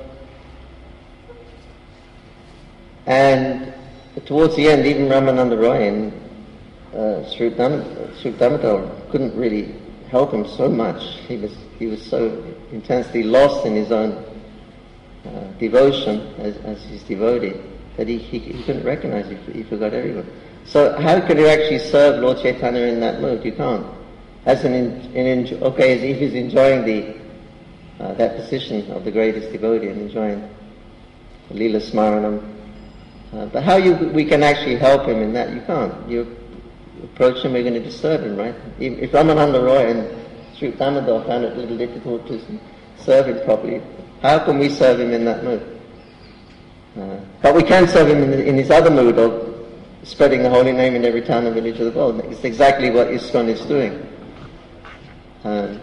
and towards the end, even Ramananda Roy and uh, Sri Damodar couldn't really help him so much. He was he was so intensely lost in his own uh, devotion as, as his devotee that he, he, he couldn't recognize it. He forgot everyone. So how could you actually serve Lord Chaitanya in that mood? You can't. As an, an okay, as if he's enjoying the uh, that position of the greatest devotee and enjoying Leela Smaranam. Uh, but how you we can actually help him in that? You can't. You approach him, we're going to disturb him, right? If, if Ramananda Roy and Sri Damodar found it a little difficult to serve him properly, how can we serve him in that mood? Uh, but we can serve him in, the, in his other mood of spreading the holy name in every town and village of the world. It's exactly what ISKCON is doing. Um,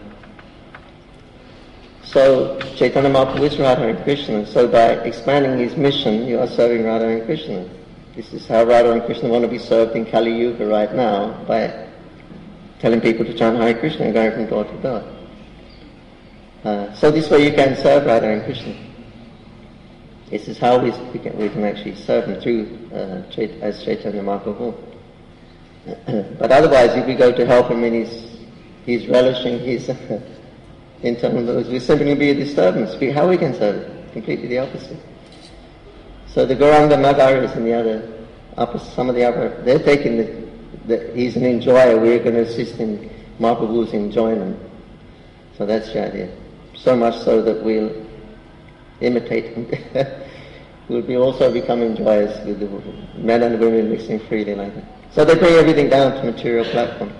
so Chaitanya Mahaprabhu is Radha and Krishna. So by expanding his mission, you are serving Radha and Krishna. This is how Radha and Krishna want to be served in Kali Yuga right now, by telling people to chant Hare Krishna and going from door to door. Uh, so this way you can serve Radha and Krishna. This is how we, we, can, we can actually serve him through uh, Chait, as Chaitanya Mahaprabhu. But otherwise, if we go to help him in his, he's relishing his uh, internal moves, we're simply going to be a disturbance. We, how we can serve it? Completely the opposite. So the Gauranga Nagaris and the other, upper, some of the other, they're taking the, the, he's an enjoyer, we're going to assist in Mahaprabhu's enjoyment. So that's the idea. So much so that we'll imitate him. We'll be also become enjoyers with the men and women mixing freely like that. So they bring everything down to material platform.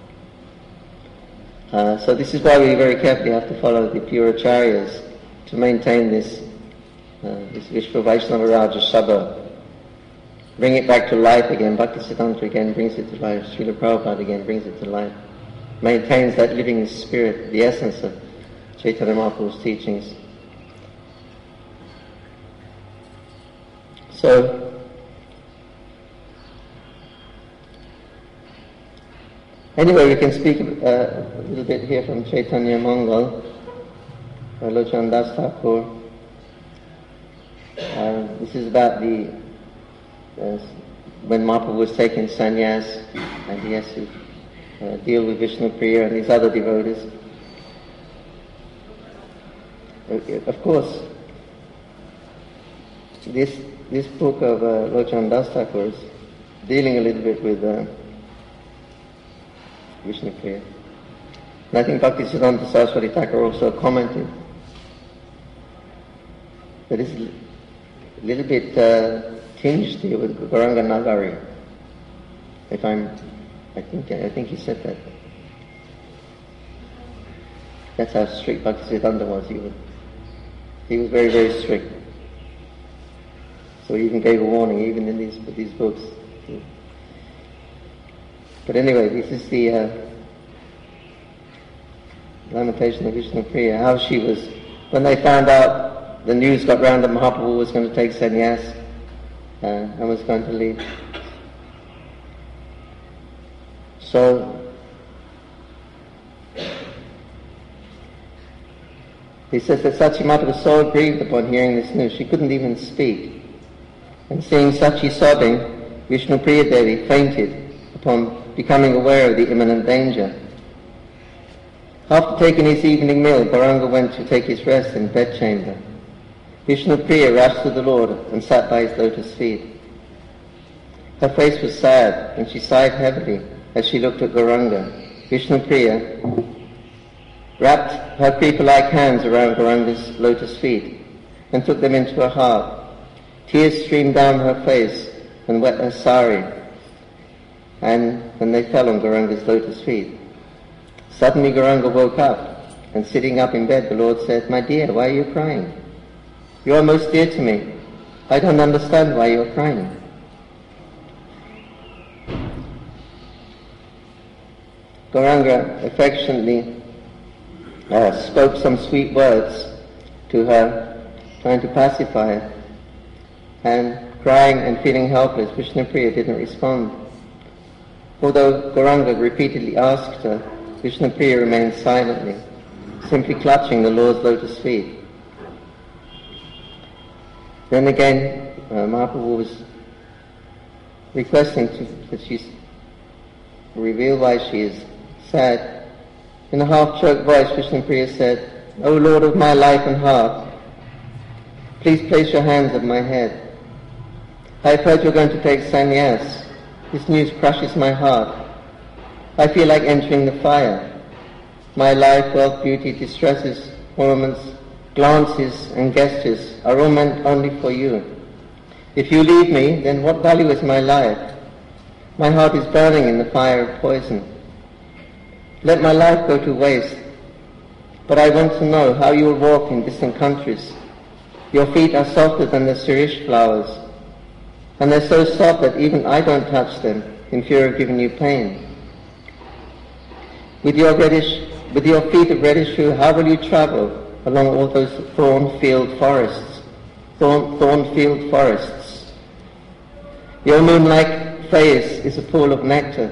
Uh, so this is why we very carefully have to follow the pure acharyas to maintain this Uh, this Vishva Vaishnava Raja Sabha, bring it back to life again. Bhaktisiddhanta again brings it to life. Srila Prabhupada again brings it to life. Maintains that living spirit, the essence of Chaitanya Mahaprabhu's teachings. So, anyway, we can speak uh, a little bit here from Chaitanya Mangal, Lochan Das Thakur. Uh, this is about the uh, when Mahaprabhu was taking sannyas and he has to uh, deal with Vishnu Priya and these other devotees. Uh, of course, this this book of uh, Lochan Das Thakur is dealing a little bit with uh, Vishnu Priya. And I think Bhaktisiddhanta Saraswati Thakur also commented that it's a little bit uh, tinged here with Gauranga Nagari. If I'm, I think I think he said that. That's how strict Bhaktisiddhanta was. He was, he was very, very strict. So he even gave a warning, even in these these books. But anyway, this is the uh, lamentation of Vishnu Priya. How she was, when they found out. The news got round that Mahaprabhu was going to take sannyas uh, and was going to leave. So, he says that Sachimata was so grieved upon hearing this news, she couldn't even speak. And seeing Sachi sobbing, Vishnu Priya Devi fainted upon becoming aware of the imminent danger. After taking his evening meal, Gauranga went to take his rest in the bedchamber. Vishnu Priya rushed to the Lord and sat by his lotus feet. Her face was sad, and she sighed heavily as she looked at Gauranga. Vishnu Priya wrapped her creeper-like hands around Gauranga's lotus feet and took them into her heart. Tears streamed down her face and wet her sari, and when they fell on Gauranga's lotus feet. Suddenly Gauranga woke up, and sitting up in bed, the Lord said, "My dear, why are you crying? You are most dear to me. I don't understand why you are crying." Gauranga affectionately uh, spoke some sweet words to her, trying to pacify her, and crying and feeling helpless, Vishnupriya didn't respond. Although Gauranga repeatedly asked her, Vishnupriya remained silently, simply clutching the Lord's lotus feet. Then again, uh, Mahaprabhu was requesting to, that she reveal why she is sad. In a half-choked voice, Vishnupriya said, "O Lord of my life and heart, please place your hands on my head. I have heard you're going to take sannyas. This news crushes my heart. I feel like entering the fire. My life, wealth, beauty, distresses, ornaments, glances and gestures are all meant only for you. If you leave me, then what value is my life? My heart is burning in the fire of poison. Let my life go to waste. But I want to know how you will walk in distant countries. Your feet are softer than the sirish flowers, and they're so soft that even I don't touch them in fear of giving you pain. With your reddish, with your feet of reddish hue, how will you travel along all those thorn-filled forests? Thorn, thorn-filled forests. Your moon-like face is a pool of nectar.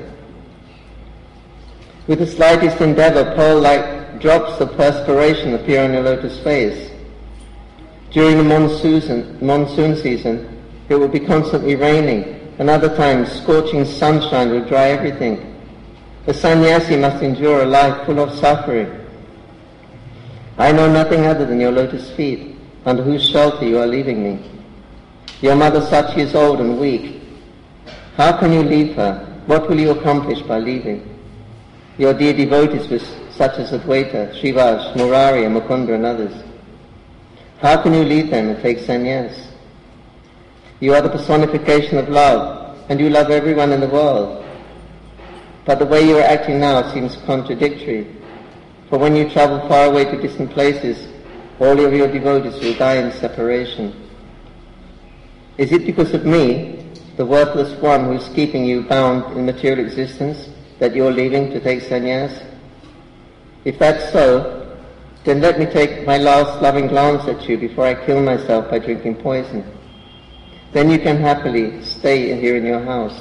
With the slightest endeavor, pearl-like drops of perspiration appear on your lotus face. During the monsoon, monsoon season, it will be constantly raining, and other times scorching sunshine will dry everything. A sannyasi must endure a life full of suffering. I know nothing other than your lotus feet, under whose shelter you are leaving me. Your mother Sachi is old and weak. How can you leave her? What will you accomplish by leaving? Your dear devotees, such as Advaita, Srivas, Murari, and Mukunda, and others. How can you leave them and take sannyas? You are the personification of love, and you love everyone in the world. But the way you are acting now seems contradictory, for when you travel far away to distant places, all of your devotees will die in separation. Is it because of me, the worthless one who is keeping you bound in material existence, that you are leaving to take sannyas? If that's so, then let me take my last loving glance at you before I kill myself by drinking poison. Then you can happily stay here in your house.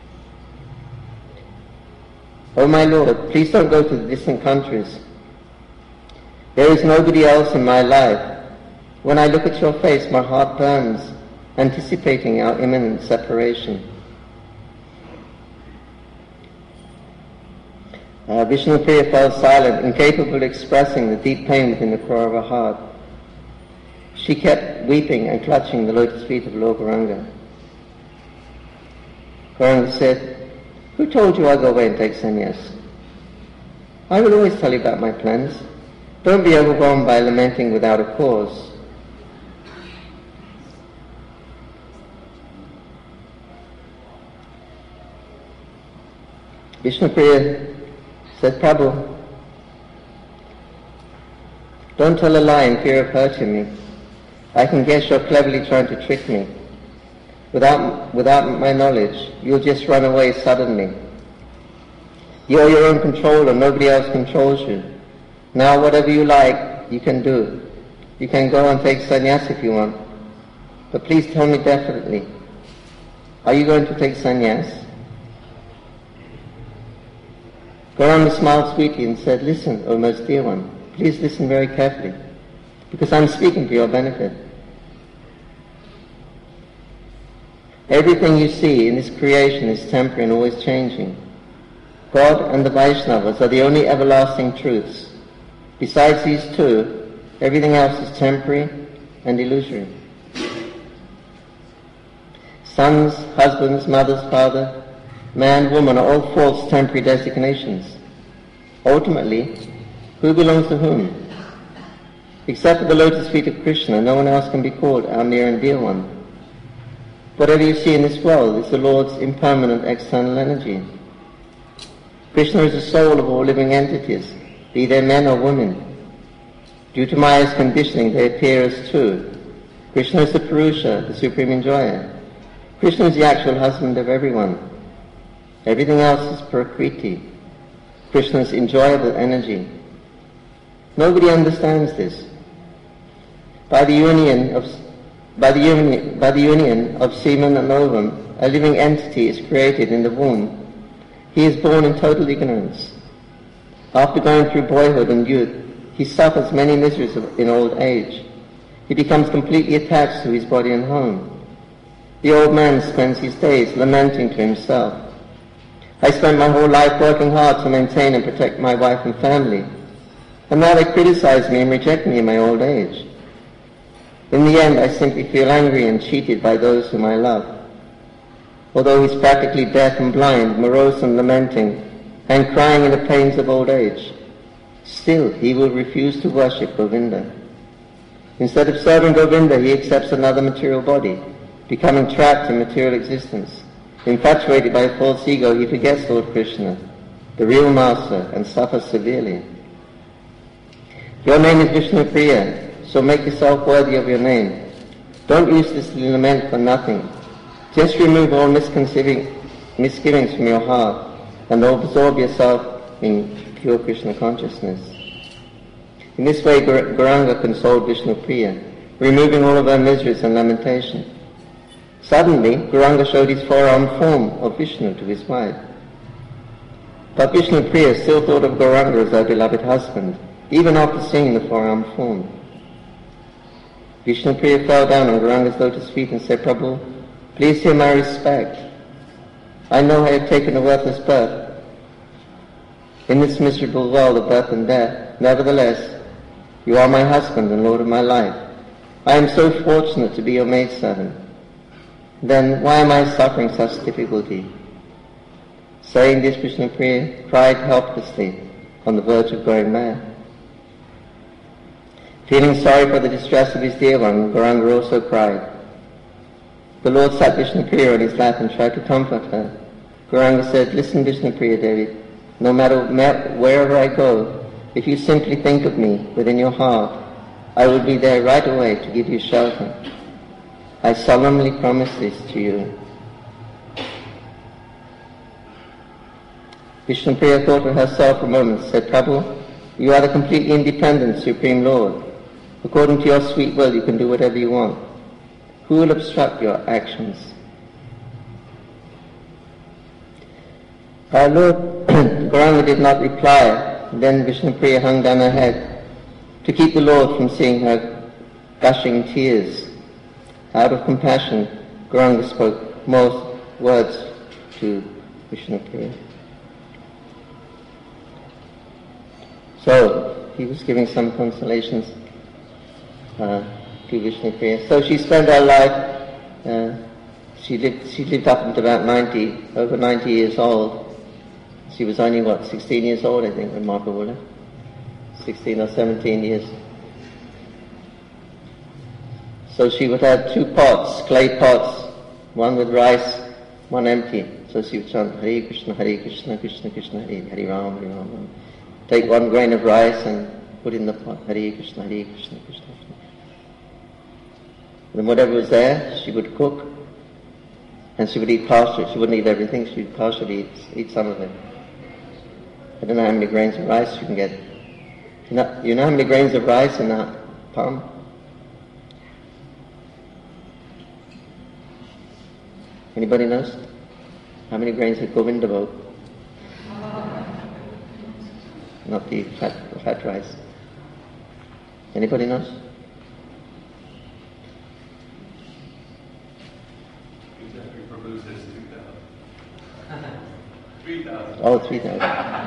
Oh my Lord, please don't go to the distant countries. There is nobody else in my life. When I look at your face, my heart burns, anticipating our imminent separation. Uh, Vishnupriya fell silent, incapable of expressing the deep pain within the core of her heart. She kept weeping and clutching the lotus feet of Lord Gauranga. Gauranga said, "Who told you I'll go away and take sannyas? I will always tell you about my plans. Don't be overwhelmed by lamenting without a cause." Vishnupriya said, "Prabhu, don't tell a lie in fear of hurting me. I can guess you're cleverly trying to trick me. Without, without my knowledge, you'll just run away suddenly. You're your own controller, nobody else controls you. Now whatever you like, you can do. You can go and take sannyas if you want. But please tell me definitely, are you going to take sannyas?" Gauranga smiled sweetly and said, "Listen, O most dear one, please listen very carefully, because I'm speaking for your benefit. Everything you see in this creation is temporary and always changing. God and the Vaishnavas are the only everlasting truths. Besides these two, everything else is temporary and illusory. Sons, husbands, mothers, father, man, woman are all false temporary designations. Ultimately, who belongs to whom? Except for the lotus feet of Krishna, no one else can be called our near and dear one. Whatever you see in this world is the Lord's impermanent external energy. Krishna is the soul of all living entities, be they men or women. Due to Maya's conditioning, they appear as two. Krishna is the Purusha, the supreme enjoyer. Krishna is the actual husband of everyone. Everything else is Prakriti. Krishna is enjoyable energy. Nobody understands this. By the union of by the union by the union of semen and ovum, a living entity is created in the womb. He is born in total ignorance. After going through boyhood and youth, he suffers many miseries in old age. He becomes completely attached to his body and home. The old man spends his days lamenting to himself. I spent my whole life working hard to maintain and protect my wife and family, and now they criticize me and reject me in my old age. In the end, I simply feel angry and cheated by those whom I love. Although he's practically deaf and blind, morose and lamenting, and crying in the pains of old age, still he will refuse to worship Govinda. Instead of serving Govinda, he accepts another material body, becoming trapped in material existence. Infatuated by a false ego, he forgets Lord Krishna, the real master, and suffers severely. Your name is Vishnu Priya, so make yourself worthy of your name. Don't use this lament for nothing. Just remove all misconceiving, misgivings from your heart and absorb yourself in pure Krishna consciousness. In this way, Gauranga consoled Vishnu Priya, removing all of her miseries and lamentation. Suddenly, Gauranga showed his four-armed form of Vishnu to his wife. But Vishnu Priya still thought of Gauranga as her beloved husband, even after seeing the four-armed form. Vishnu Priya fell down on Gauranga's lotus feet and said, Prabhu, please hear my respect. I know I have taken a worthless birth in this miserable world of birth and death. Nevertheless, you are my husband and Lord of my life. I am so fortunate to be your maidservant. Then why am I suffering such difficulty? Saying this, Vishnu Priya cried helplessly on the verge of going mad. Feeling sorry for the distress of his dear one, Gauranga also cried. The Lord sat Vishnu Priya on his lap and tried to comfort her. Gauranga said, listen, Vishnu Priya Devi, no matter wherever I go, if you simply think of me within your heart, I will be there right away to give you shelter. I solemnly promise this to you. Vishnu Priya thought to herself for a moment, said, Prabhu, you are the completely independent Supreme Lord. According to your sweet will, you can do whatever you want. Who will obstruct your actions? Our Lord Gauranga did not reply. Then Vishnu Priya hung down her head to keep the Lord from seeing her gushing tears. Out of compassion, Gauranga spoke most words to Vishnu Priya. So, he was giving some consolations uh, to Vishnu Priya. So she spent her life, uh, she lived she lived up until about ninety, over ninety years old. She was only, what, sixteen years old, I think, when Mahaprabhu left. sixteen or seventeen years. So she would have two pots, clay pots, one with rice, one empty. So she would chant, Hare Krishna, Hare Krishna, Krishna Krishna, Hare Hare Ram, Hare Ram. Take one grain of rice and put in the pot, Hare Krishna, Hare Krishna, Krishna Krishna. Then whatever was there, she would cook, and she would eat partially. She wouldn't eat everything, she would partially eat, eat some of it. I don't know how many grains of rice you can get. You know, you know how many grains of rice in a palm? Anybody knows? How many grains of Govinda Bhog? Not the fat, fat rice. Anybody knows? three thousand. Oh, three thousand.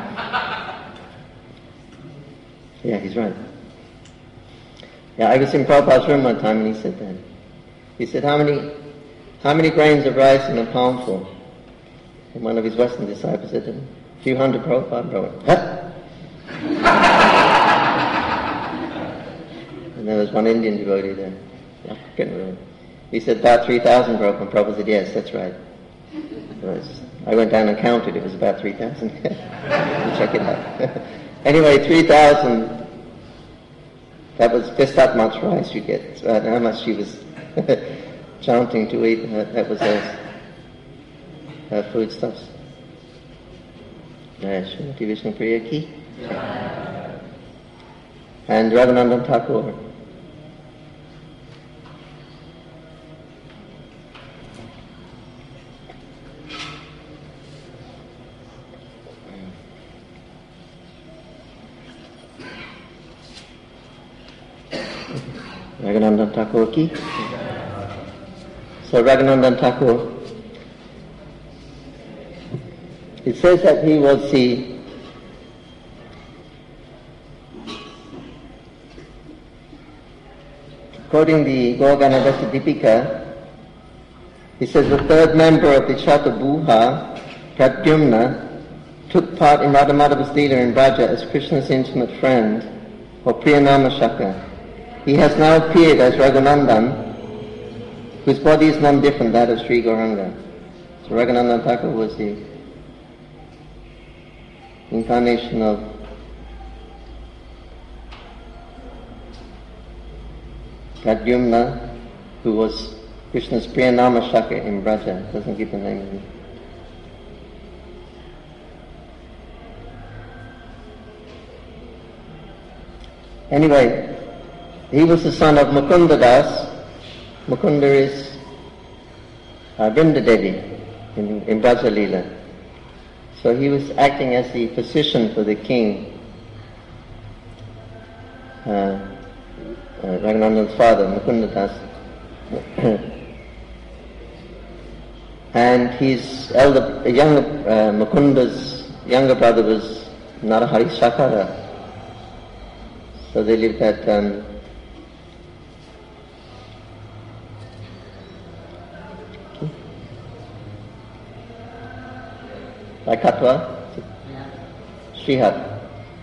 Yeah, he's right. Yeah, I was in Prabhupada's room one time and he said that. He said, how many how many grains of rice in a palmful? And one of his Western disciples said to him, a few hundred. Prabhupada. Prabhupada. Huh? And there was one Indian devotee there. Yeah, getting rid of him. He said, about three thousand broken. Prabhupada said, yes, that's right. It was, I went down and counted, it was about three thousand. Check it out. Anyway, three thousand, that was just that much rice you get. Uh, how much she was chanting to eat, uh, that was her, her foodstuffs. Jai Srimati Vishnu Priya Ki. And Raghunandan Thakur. Raghunandan Thakur Ki. So Raghunandan Thakur, it says that he was the quoting the Gaurganadasa Dipika, he says the third member of the Shatabuha, Pradyumna, took part in Radha Madhava's Leela in Braja as Krishna's intimate friend, or Priyanama Shaka. He has now appeared as Raghunandan, whose body is none different that of Sri Gauranga. So Raghunandan Thakur was the incarnation of Pradyumna, who was Krishna's Priyanama Shaka in Braja. Doesn't give the name of it. Anyway, he was the son of Mukunda Das. Mukunda is uh, Vrinda Devi in, in Braja Leela. So he was acting as the physician for the king, uh, uh, Raghunandan's father, Mukunda Das. And his elder, younger, uh, Mukunda's younger brother was Narahari Shakara. So they lived at um, like Katwa? Srihat.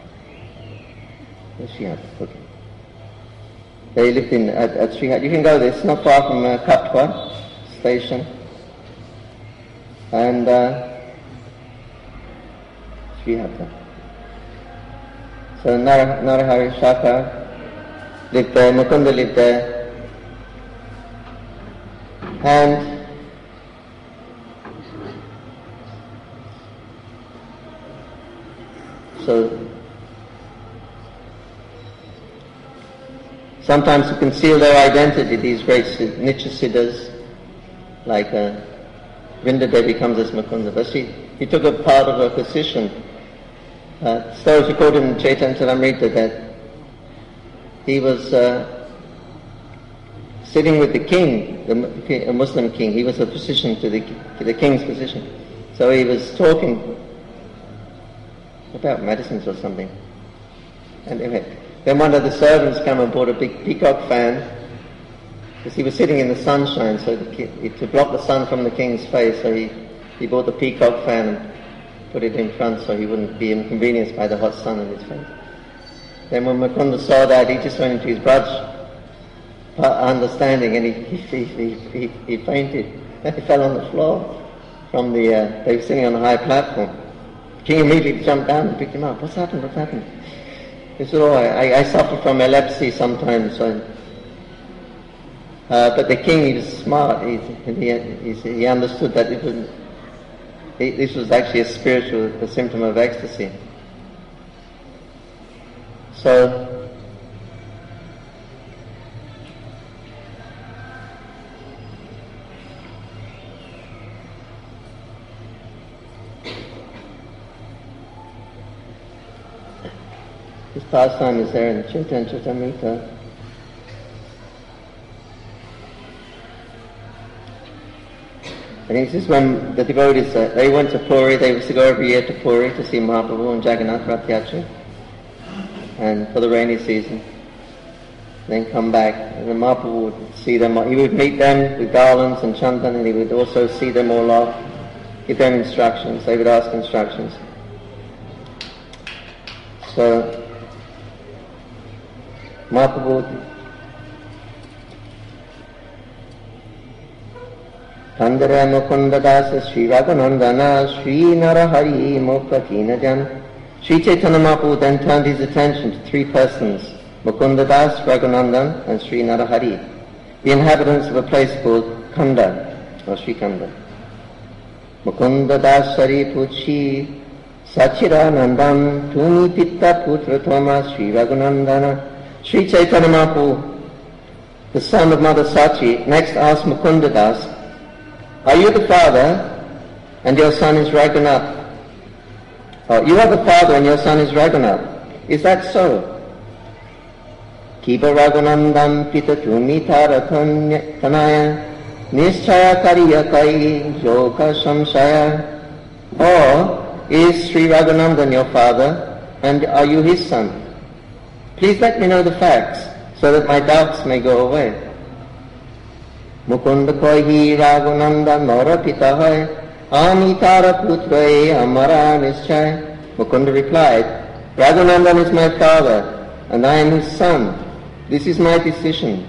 Srihat, okay. They lived in at, at Srihat. You can go there, it's not far from uh, Katwa station. And uh, Srihat. So Nar- Narahari Shaka lived there, Mukunda lived there. And so sometimes to conceal their identity, these great Nitya Siddhas, like uh, Vrinda Devi comes as Mukunda, but she, he took a part of her position. Uh, stories recorded in Chaitanya Charitamrita that he was uh, sitting with the king, the, a Muslim king. He was a physician to the, to the king's physician. So he was talking about medicines or something. And anyway, then one of the servants came and bought a big peacock fan, because he was sitting in the sunshine, so the, to block the sun from the king's face, so he, he bought the peacock fan and put it in front so he wouldn't be inconvenienced by the hot sun in his face. Then when Mukunda saw that, he just went into his Braj understanding, and he, he, he, he, he fainted. He fell on the floor from the, uh, they were sitting on a high platform. The king immediately jumped down and picked him up. What's happened? What's happened? He said, oh, I, I suffer from epilepsy sometimes. So, uh, but the king, he was smart. He, he, he, he understood that it was, he, this was actually a spiritual a symptom of ecstasy. So, this pastime is there in Chaitanya Charitamrita. I think this is when the devotees, uh, they went to Puri, they used to go every year to Puri to see Mahaprabhu and Jagannath Rath Yatra, and for the rainy season. Then come back, and then Mahaprabhu would see them, he would meet them with garlands and chantan, and he would also see them all off, give them instructions, they would ask instructions. So, Mahaprabhu Kandara Mukunda Dasa Sri Raghunandana Sri Narahari Mokakina Jan. Sri Chaitanya Mahaprabhu then turned his attention to three persons, Mukunda Das, Raghunandan and Sri Narahari, the inhabitants of a place called Kanda, or Sri Kanda. Mukunda Das Sari Puchi Sachiranandam Tumi Pitta Putra Toma Sri Raghunandana. Sri Chaitanya Mahaprabhu, the son of Mother Sachi, next asked Mukunda Das, "Are you the father and your son is Raghunath?" Oh, you are the father and your son is Raghunath. Is that so? Kiba Raghunandam Pita Tumi Taratanaya Nischaya Kariya Kai Yoga Samshaya. Or is Sri Raghunandan your father and are you his son? Please let me know the facts so that my doubts may go away. Mukunda Kohi Raghunandan Mora Pita Hai Amitara Putrae Amara Nischay. Mukunda replied, Raghunandan is my father and I am his son. This is my decision.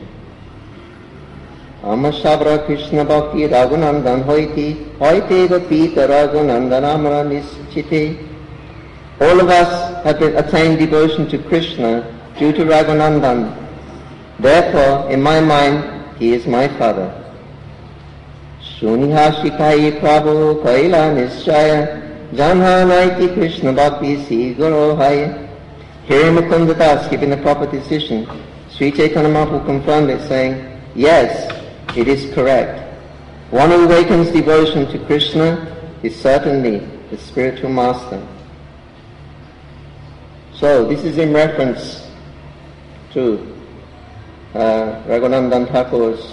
Amashabra Krishna Bhakti Raghunandan Hoiti Hoiteva Pita Raghunandan Amara Nischite. All of us have attained devotion to Krishna due to Raghunandan. Therefore, in my mind, he is my father. Shunihashi Prabhu Kaila Nischaya Janhanaiti Krishna Bhakti Siguro Hai. Hearing Mukunda Das giving the proper decision, Sri Chaitanya Mahaprabhu confirmed it, saying, yes, it is correct. One who awakens devotion to Krishna is certainly the spiritual master. So, this is in reference to uh, Raghunandan Thakur's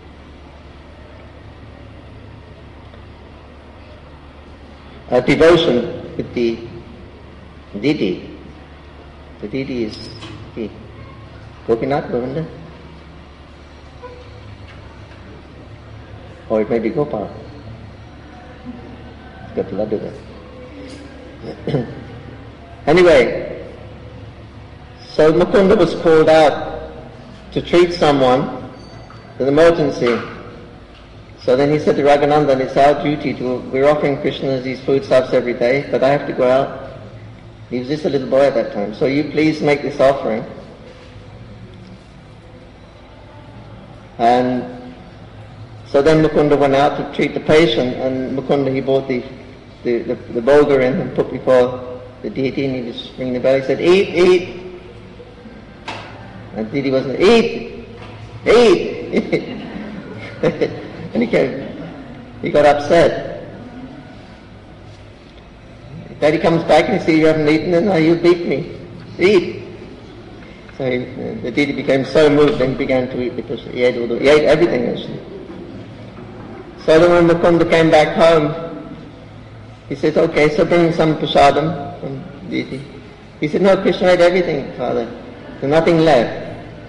Uh, devotion with the Didi. The Didi is the Gopinath Govinda, or it may be Gopal. It's got the laddu there. Anyway, so Mukunda was called out to treat someone with emergency. So then he said to Raghunandan, it's our duty to, we're offering Krishna these foodstuffs every day, but I have to go out. He was just a little boy at that time. So you please make this offering. And so then Mukunda went out to treat the patient, and Mukunda, he brought the, the, the, the boga in and put before the deity, and he was ringing the bell. He said, eat, eat. And the deity wasn't, eat, eat. And he came, he got upset. Daddy comes back and he sees you haven't eaten, and now you beat me. Eat. So he, the deity became so moved and he began to eat because he ate, all the, he ate everything actually. So then when Mukunda came back home, he said, okay, so bring some prasadam from the deity. He said, no, Krishna ate everything, Father. There's nothing left.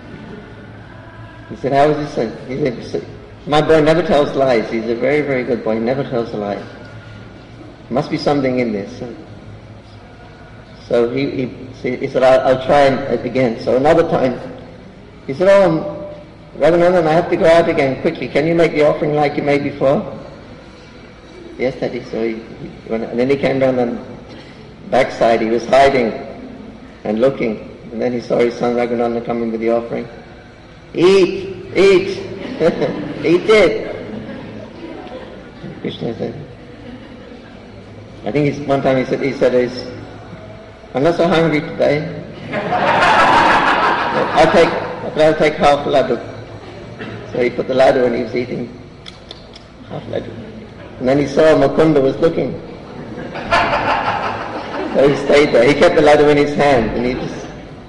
He said, how is this? He said, my boy never tells lies. He's a very, very good boy. He never tells a lie. There must be something in this. So, so he, he, he said, I'll, I'll try it again. So another time, he said, oh, Raghunandan, I have to go out again quickly. Can you make the offering like you made before? Yes, Daddy. So he, he went, and then he came down the backside. He was hiding and looking. And then he saw his son Raghunandan coming with the offering. Eat, eat. Eat it. Krishna said. I think he's, one time he said, he said, he's, I'm not so hungry today. I'll take, I'll take half laddu. So he put the laddu and he was eating half laddu. And then he saw Mukunda was looking. So he stayed there. He kept the laddu in his hand and he just,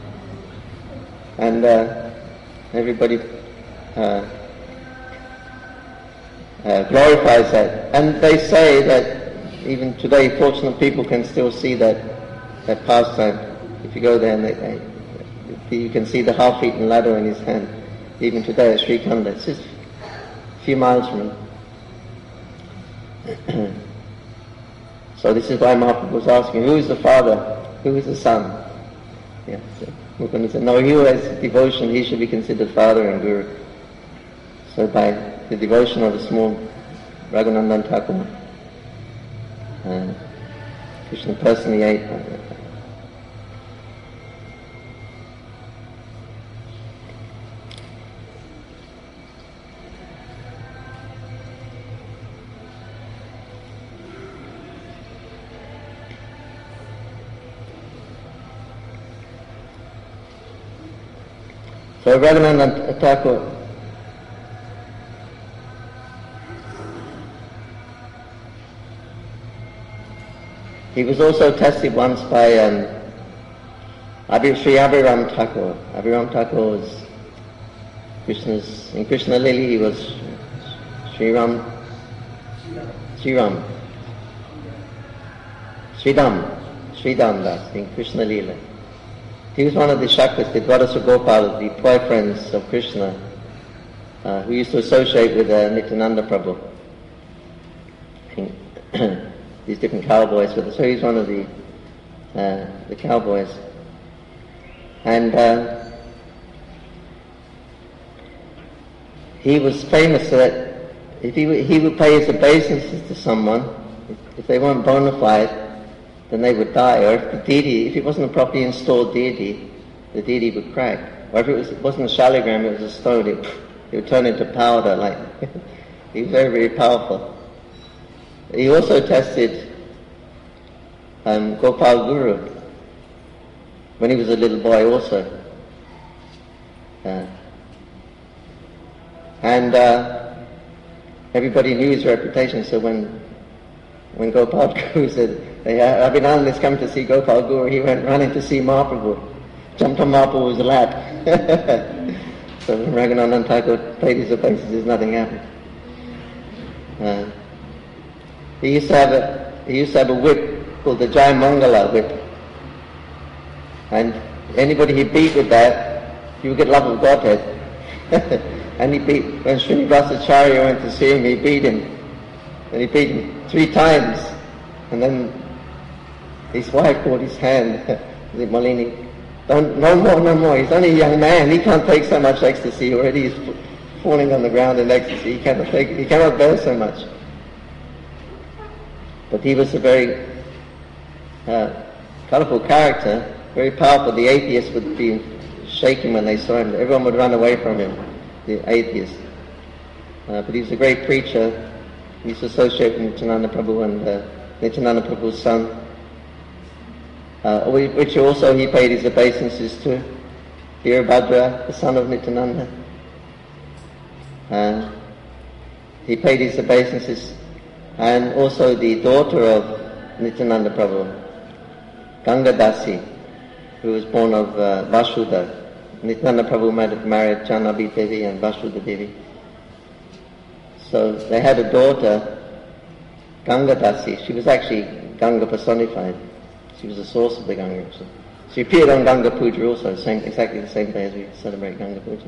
and uh, everybody uh, Uh, glorifies that. And they say that even today fortunate people can still see that that pastime. If you go there and they, they, you can see the half-eaten laddu in his hand. Even today at Sri Kanda. It's just a few miles from him. So this is why Mahaprabhu was asking, who is the father? Who is the son? Yeah, so Mukunda said, no, he who has devotion, he should be considered father and guru. So by the devotion of a small Raghunandan Thakur. Uh, Krishna personally ate. So Raghunandan Thakur, he was also tested once by um, Abhi, Sri Abhiram Thakur. Abhiram Thakur was Krishna's, in Krishna Lila he was Sri Ram, Sri Ram, Sri Dam, Sri Dam Das in Krishna Lila. He was one of the Shaktas, the Dwadasa Gopal, the boyfriends of Krishna, uh, who used to associate with uh, Nityananda Prabhu. These different cowboys with us. So he's one of the uh, the cowboys. And uh, he was famous that if he would, he would pay his obeisances to someone, if, if they weren't bona fide, then they would die. Or if the deity, if it wasn't a properly installed deity, the deity would crack. Or if it, was, it wasn't a shaligram, it was a stone, it, it would turn into powder. Like he was very, very powerful. He also tested um, Gopal Guru when he was a little boy also. Uh, and uh, everybody knew his reputation, so when when Gopal Guru said, hey, Abhinandan is coming to see Gopal Guru, he went running to see Mahaprabhu, jumped on Mahaprabhu's lap. So when Raghunandan Thakur paid his obeisances, nothing happened. Uh, He used to have a he used to have a whip called the Jai Mangala whip, and anybody he beat with that, he would get love of Godhead. And he beat when Srinivasacharya went to see him, he beat him, and he beat him three times, and then his wife caught his hand, the Malini, don't no more, no more. He's only a young man. He can't take so much ecstasy already. He's falling on the ground in ecstasy. He cannot take. He cannot bear so much. But he was a very uh, colourful character, very powerful. The atheists would be shaking when they saw him. Everyone would run away from him, the atheists. Uh, but he was a great preacher. He used to associate with Nityananda Prabhu and uh, Nityananda Prabhu's son, uh, which also he paid his obeisances to, Virabhadra, the son of Nityananda. Uh, he paid his obeisances. And also the daughter of Nityananda Prabhu, Ganga Dasi, who was born of uh, Vasudha. Nityananda Prabhu married Janabhi Devi and Vasudha Devi. So they had a daughter, Ganga Dasi. She was actually Ganga personified. She was the source of the Ganga. So she appeared on Ganga Puja also, same, exactly the same day as we celebrate Ganga Puja.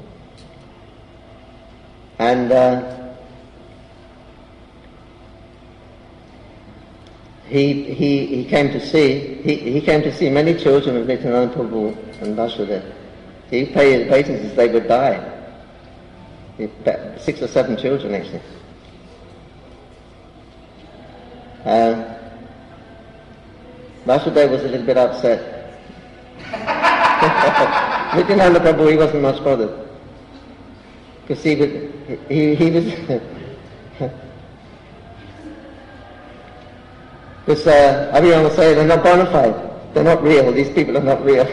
And uh, He, he, he came to see, he, he came to see many children of Nityananda Prabhu and Vasudha. He paid his obeisances, they would die. He, six or seven children actually. Uh, Vasudha was a little bit upset. Nityananda Prabhu, he wasn't much bothered. Because he, would, he, he was... Because uh, everyone will say they're not bona fide, they're not real, these people are not real.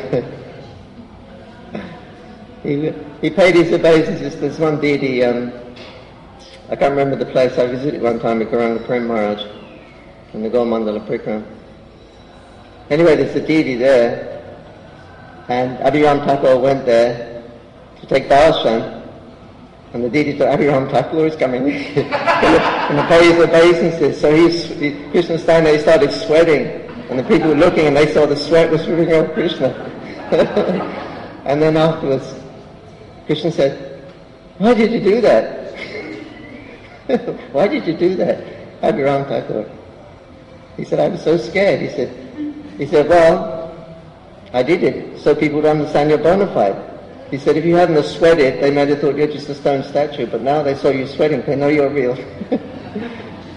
he, he paid his obeisances. There's one deity, um, I can't remember the place, I visited one time with Gauranga Prem Maharaj in the Golmandala Prikram. Anyway, there's a deity there, and Abhiram Thakur went there to take darshan, and the deity to Abhiram Thakur is coming and to pay his obeisances. So he's, he, Krishna standing there, he started sweating, and the people were looking and they saw the sweat was running off Krishna. And then afterwards, Krishna said, why did you do that? Why did you do that, Abhiram Thakur? He said, I was so scared. He said, he said, well, I did it so people would understand you're bona fide. He said, if you hadn't have sweated, they might have thought you're just a stone statue, but now they saw you sweating, they know you're real.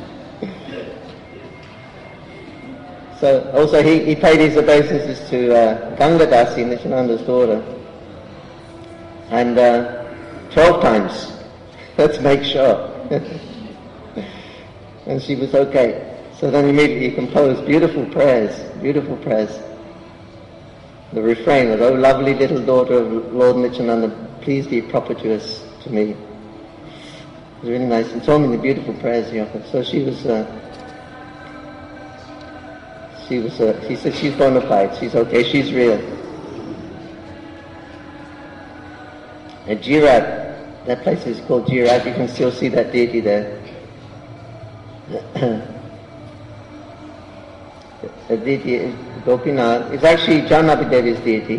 So also he, he paid his obeisances to uh, Ganga Dasi, Nityananda's daughter, and uh, twelve times. Let's make sure. And she was okay. So then immediately he composed beautiful prayers, beautiful prayers. The refrain was, "Oh lovely little daughter of Lord Nityananda, please be propitious to me." It was really nice. And so many beautiful prayers he offered. So she was, uh, she was, uh, she said she's bona fide, she's okay, she's real. At Jirat, that place is called Jirat, you can still see that deity there. The deity is Gopinath. It's actually Jannavi Devi's deity.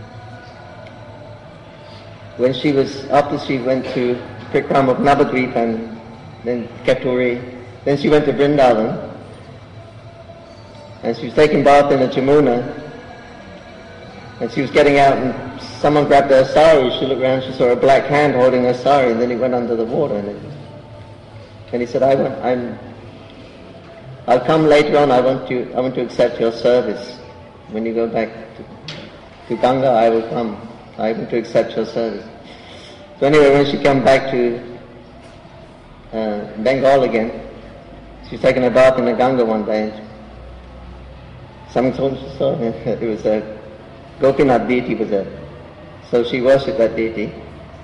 When she was, after she went to Prikram of Navadvip and then Keturi, then she went to Vrindavan, and she was taking bath in the Jamuna, and she was getting out and someone grabbed her sari. She looked around, she saw a black hand holding her sari, and then he went under the water, and, it, and he said, I want, I'm, I'll come later on, I want you, I want to accept your service. When you go back to, to Ganga, I will come. I want to accept your service. So anyway, when she came back to uh, Bengal again, she was taking a bath in the Ganga one day. And someone told her, saw it was a Gopinath deity was there. So she worshipped that deity.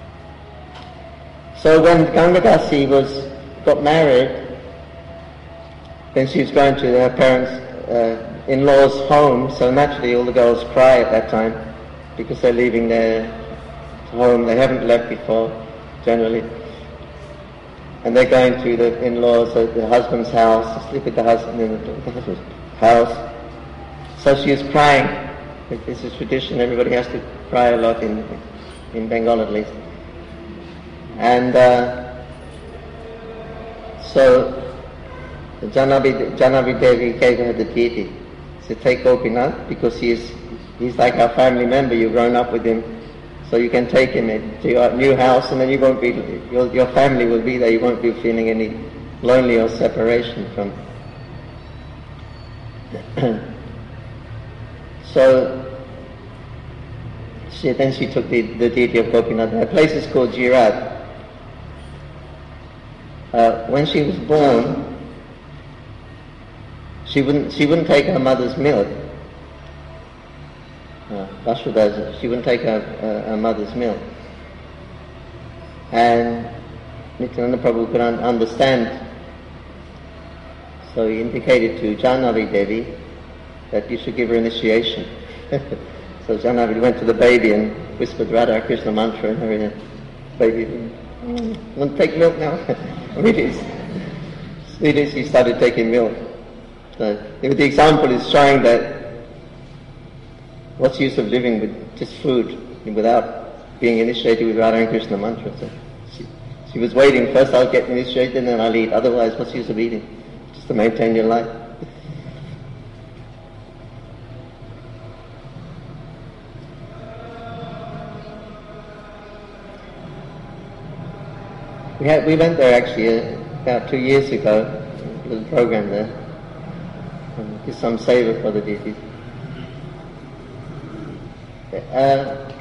So when Ganga Dasi was, got married, then she was going to her parents' uh, in-laws' home, so naturally all the girls cry at that time because they're leaving their home. They haven't left before, generally. And they're going to the in-laws at the husband's house, to sleep with the husband in the husband's house. So she was crying. This is tradition, everybody has to cry a lot in in Bengal at least. And uh, so Jannavi, Jannavi Devi gave her the deity. She said, take Gopinath, because he is, he's like our family member, you've grown up with him, so you can take him to your new house, and then you won't be, your, your family will be there, you won't be feeling any lonely or separation from. So she, then she took the, the deity of Gopinath. Her place is called Jirat. Uh, when she was born, she wouldn't she wouldn't take her mother's milk. Uh, Vasudhara, she wouldn't take her, uh, her mother's milk. And Nityananda Prabhu could un- understand, so he indicated to Jannavi Devi that you should give her initiation. So Jannavi went to the baby and whispered Radha Krishna mantra in her ear. Baby, mm, want to take milk now? Immediately she started taking milk. So the example is showing that what's the use of living with just food without being initiated with Radha and Krishna mantra. So she, she was waiting, first I'll get initiated and then I'll eat, otherwise what's the use of eating? Just to maintain your life. We had, we went there actually uh, about two years ago, a little program there. Um, did some seva for the deities. Uh,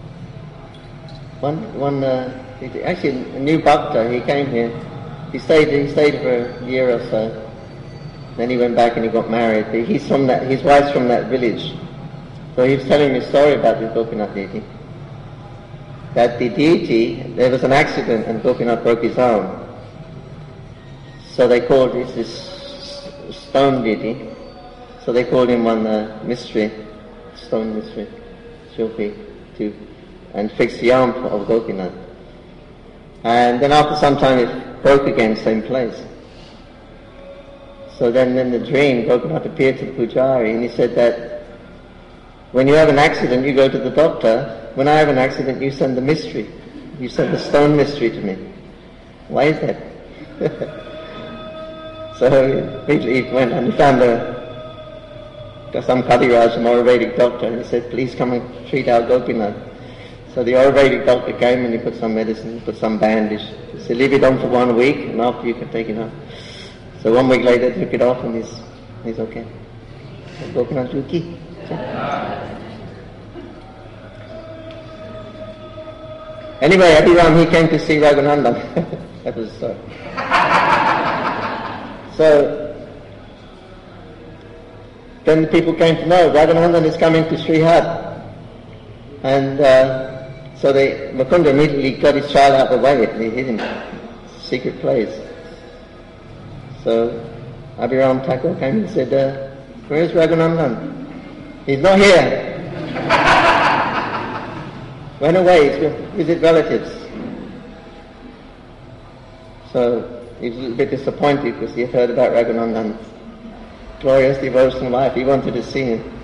one, one, uh, actually a new bhakta, he came here. He stayed, he stayed for a year or so. Then he went back and he got married. He's from that, his wife's from that village. So he was telling me a story about this Gopinath deity. That the deity, there was an accident and Gopinath broke his arm. So they called this, this stone deity. So they called him one uh, mystery, stone mystery, Shilpi, to and fix the arm of Gopinath. And then after some time it broke again, same place. So then in the dream, Gopinath appeared to the Pujari and he said that when you have an accident, you go to the doctor. When I have an accident, you send the mystery. You send the stone mystery to me. Why is that? So he went and he found a, some Kadiraj, an Ayurvedic doctor, and he said, please come and treat our Gopinath. So the Ayurvedic doctor came and he put some medicine, he put some bandage. He said, leave it on for one week and after you can take it off. So one week later, he took it off and he's, he's okay. Gopinath Ki. Anyway, Abhiram, he came to see Raghunandan. That was so. So, then the people came to know Raghunandan is coming to Sri Hat. And uh, so they, Mukunda immediately got his child out of the way and he hid him in a secret place. So Abhiram Thakur came and said, uh, where's Raghunandan? He's not here. Went away to visit relatives. So he was a little bit disappointed because he had heard about Raghunandan's glorious devotional life. He wanted to see him.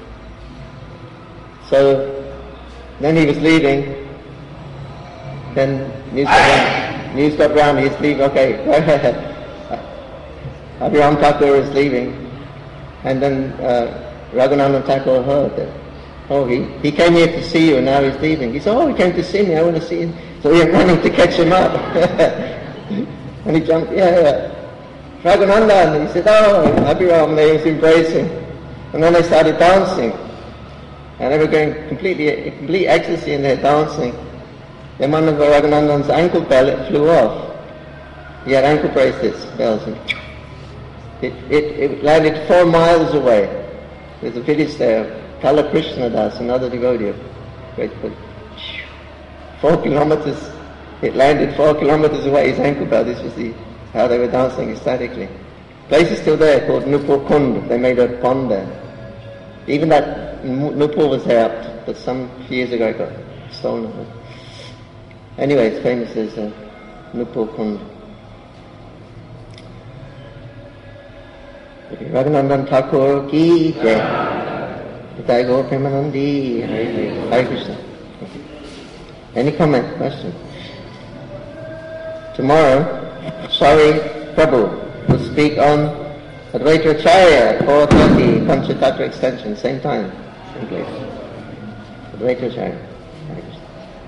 So then he was leaving. Then news got round, news got round he's leaving. Okay, go ahead. Abhiram Thakur is leaving. And then uh, Raghunandan Thakur heard that, oh, he, he came here to see you and now he's leaving. He said, oh, he came to see me, I want to see him. So he went running to catch him up. And he jumped, yeah, yeah. Raghunandan, he said, oh, Abhiram, they was embracing. And then they started dancing. And they were going completely, complete ecstasy in their dancing. Then one of Raghunandan's ankle belt flew off. He had ankle bracelets, bells. And it, it, it landed four miles away. There's a village there. Kala Krishna Das, another devotee of great Buddha. Four kilometers, it landed four kilometers away, his ankle belt. This was the, how they were dancing ecstatically. Place is still there called Nupur Kund. They made a pond there. Even that Nupur was there up, but some few years ago it got stolen. Anyway, it's famous as uh, Nupur Kund. Raghunandan Thakur ki jai. Jai Gaur Premanandi, Hare Hare Krishna. Any comment, question? Tomorrow, Swami Prabhu will speak on Advaita Acharya, four thirty, Panchatattva extension, same time, same place. Advaita Acharya, Hare Krishna.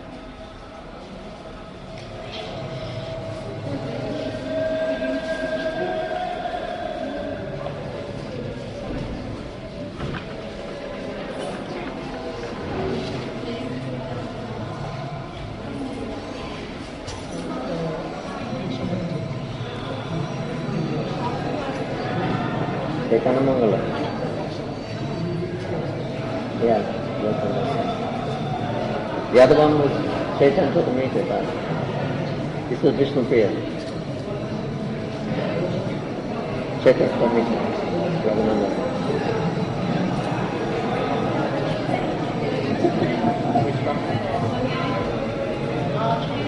Mangala. Yeah, the other one was Chaitanya Chaitanya. This was Vishnu Priya. Chaitanya Chaitanya, Raghunandan. Which one?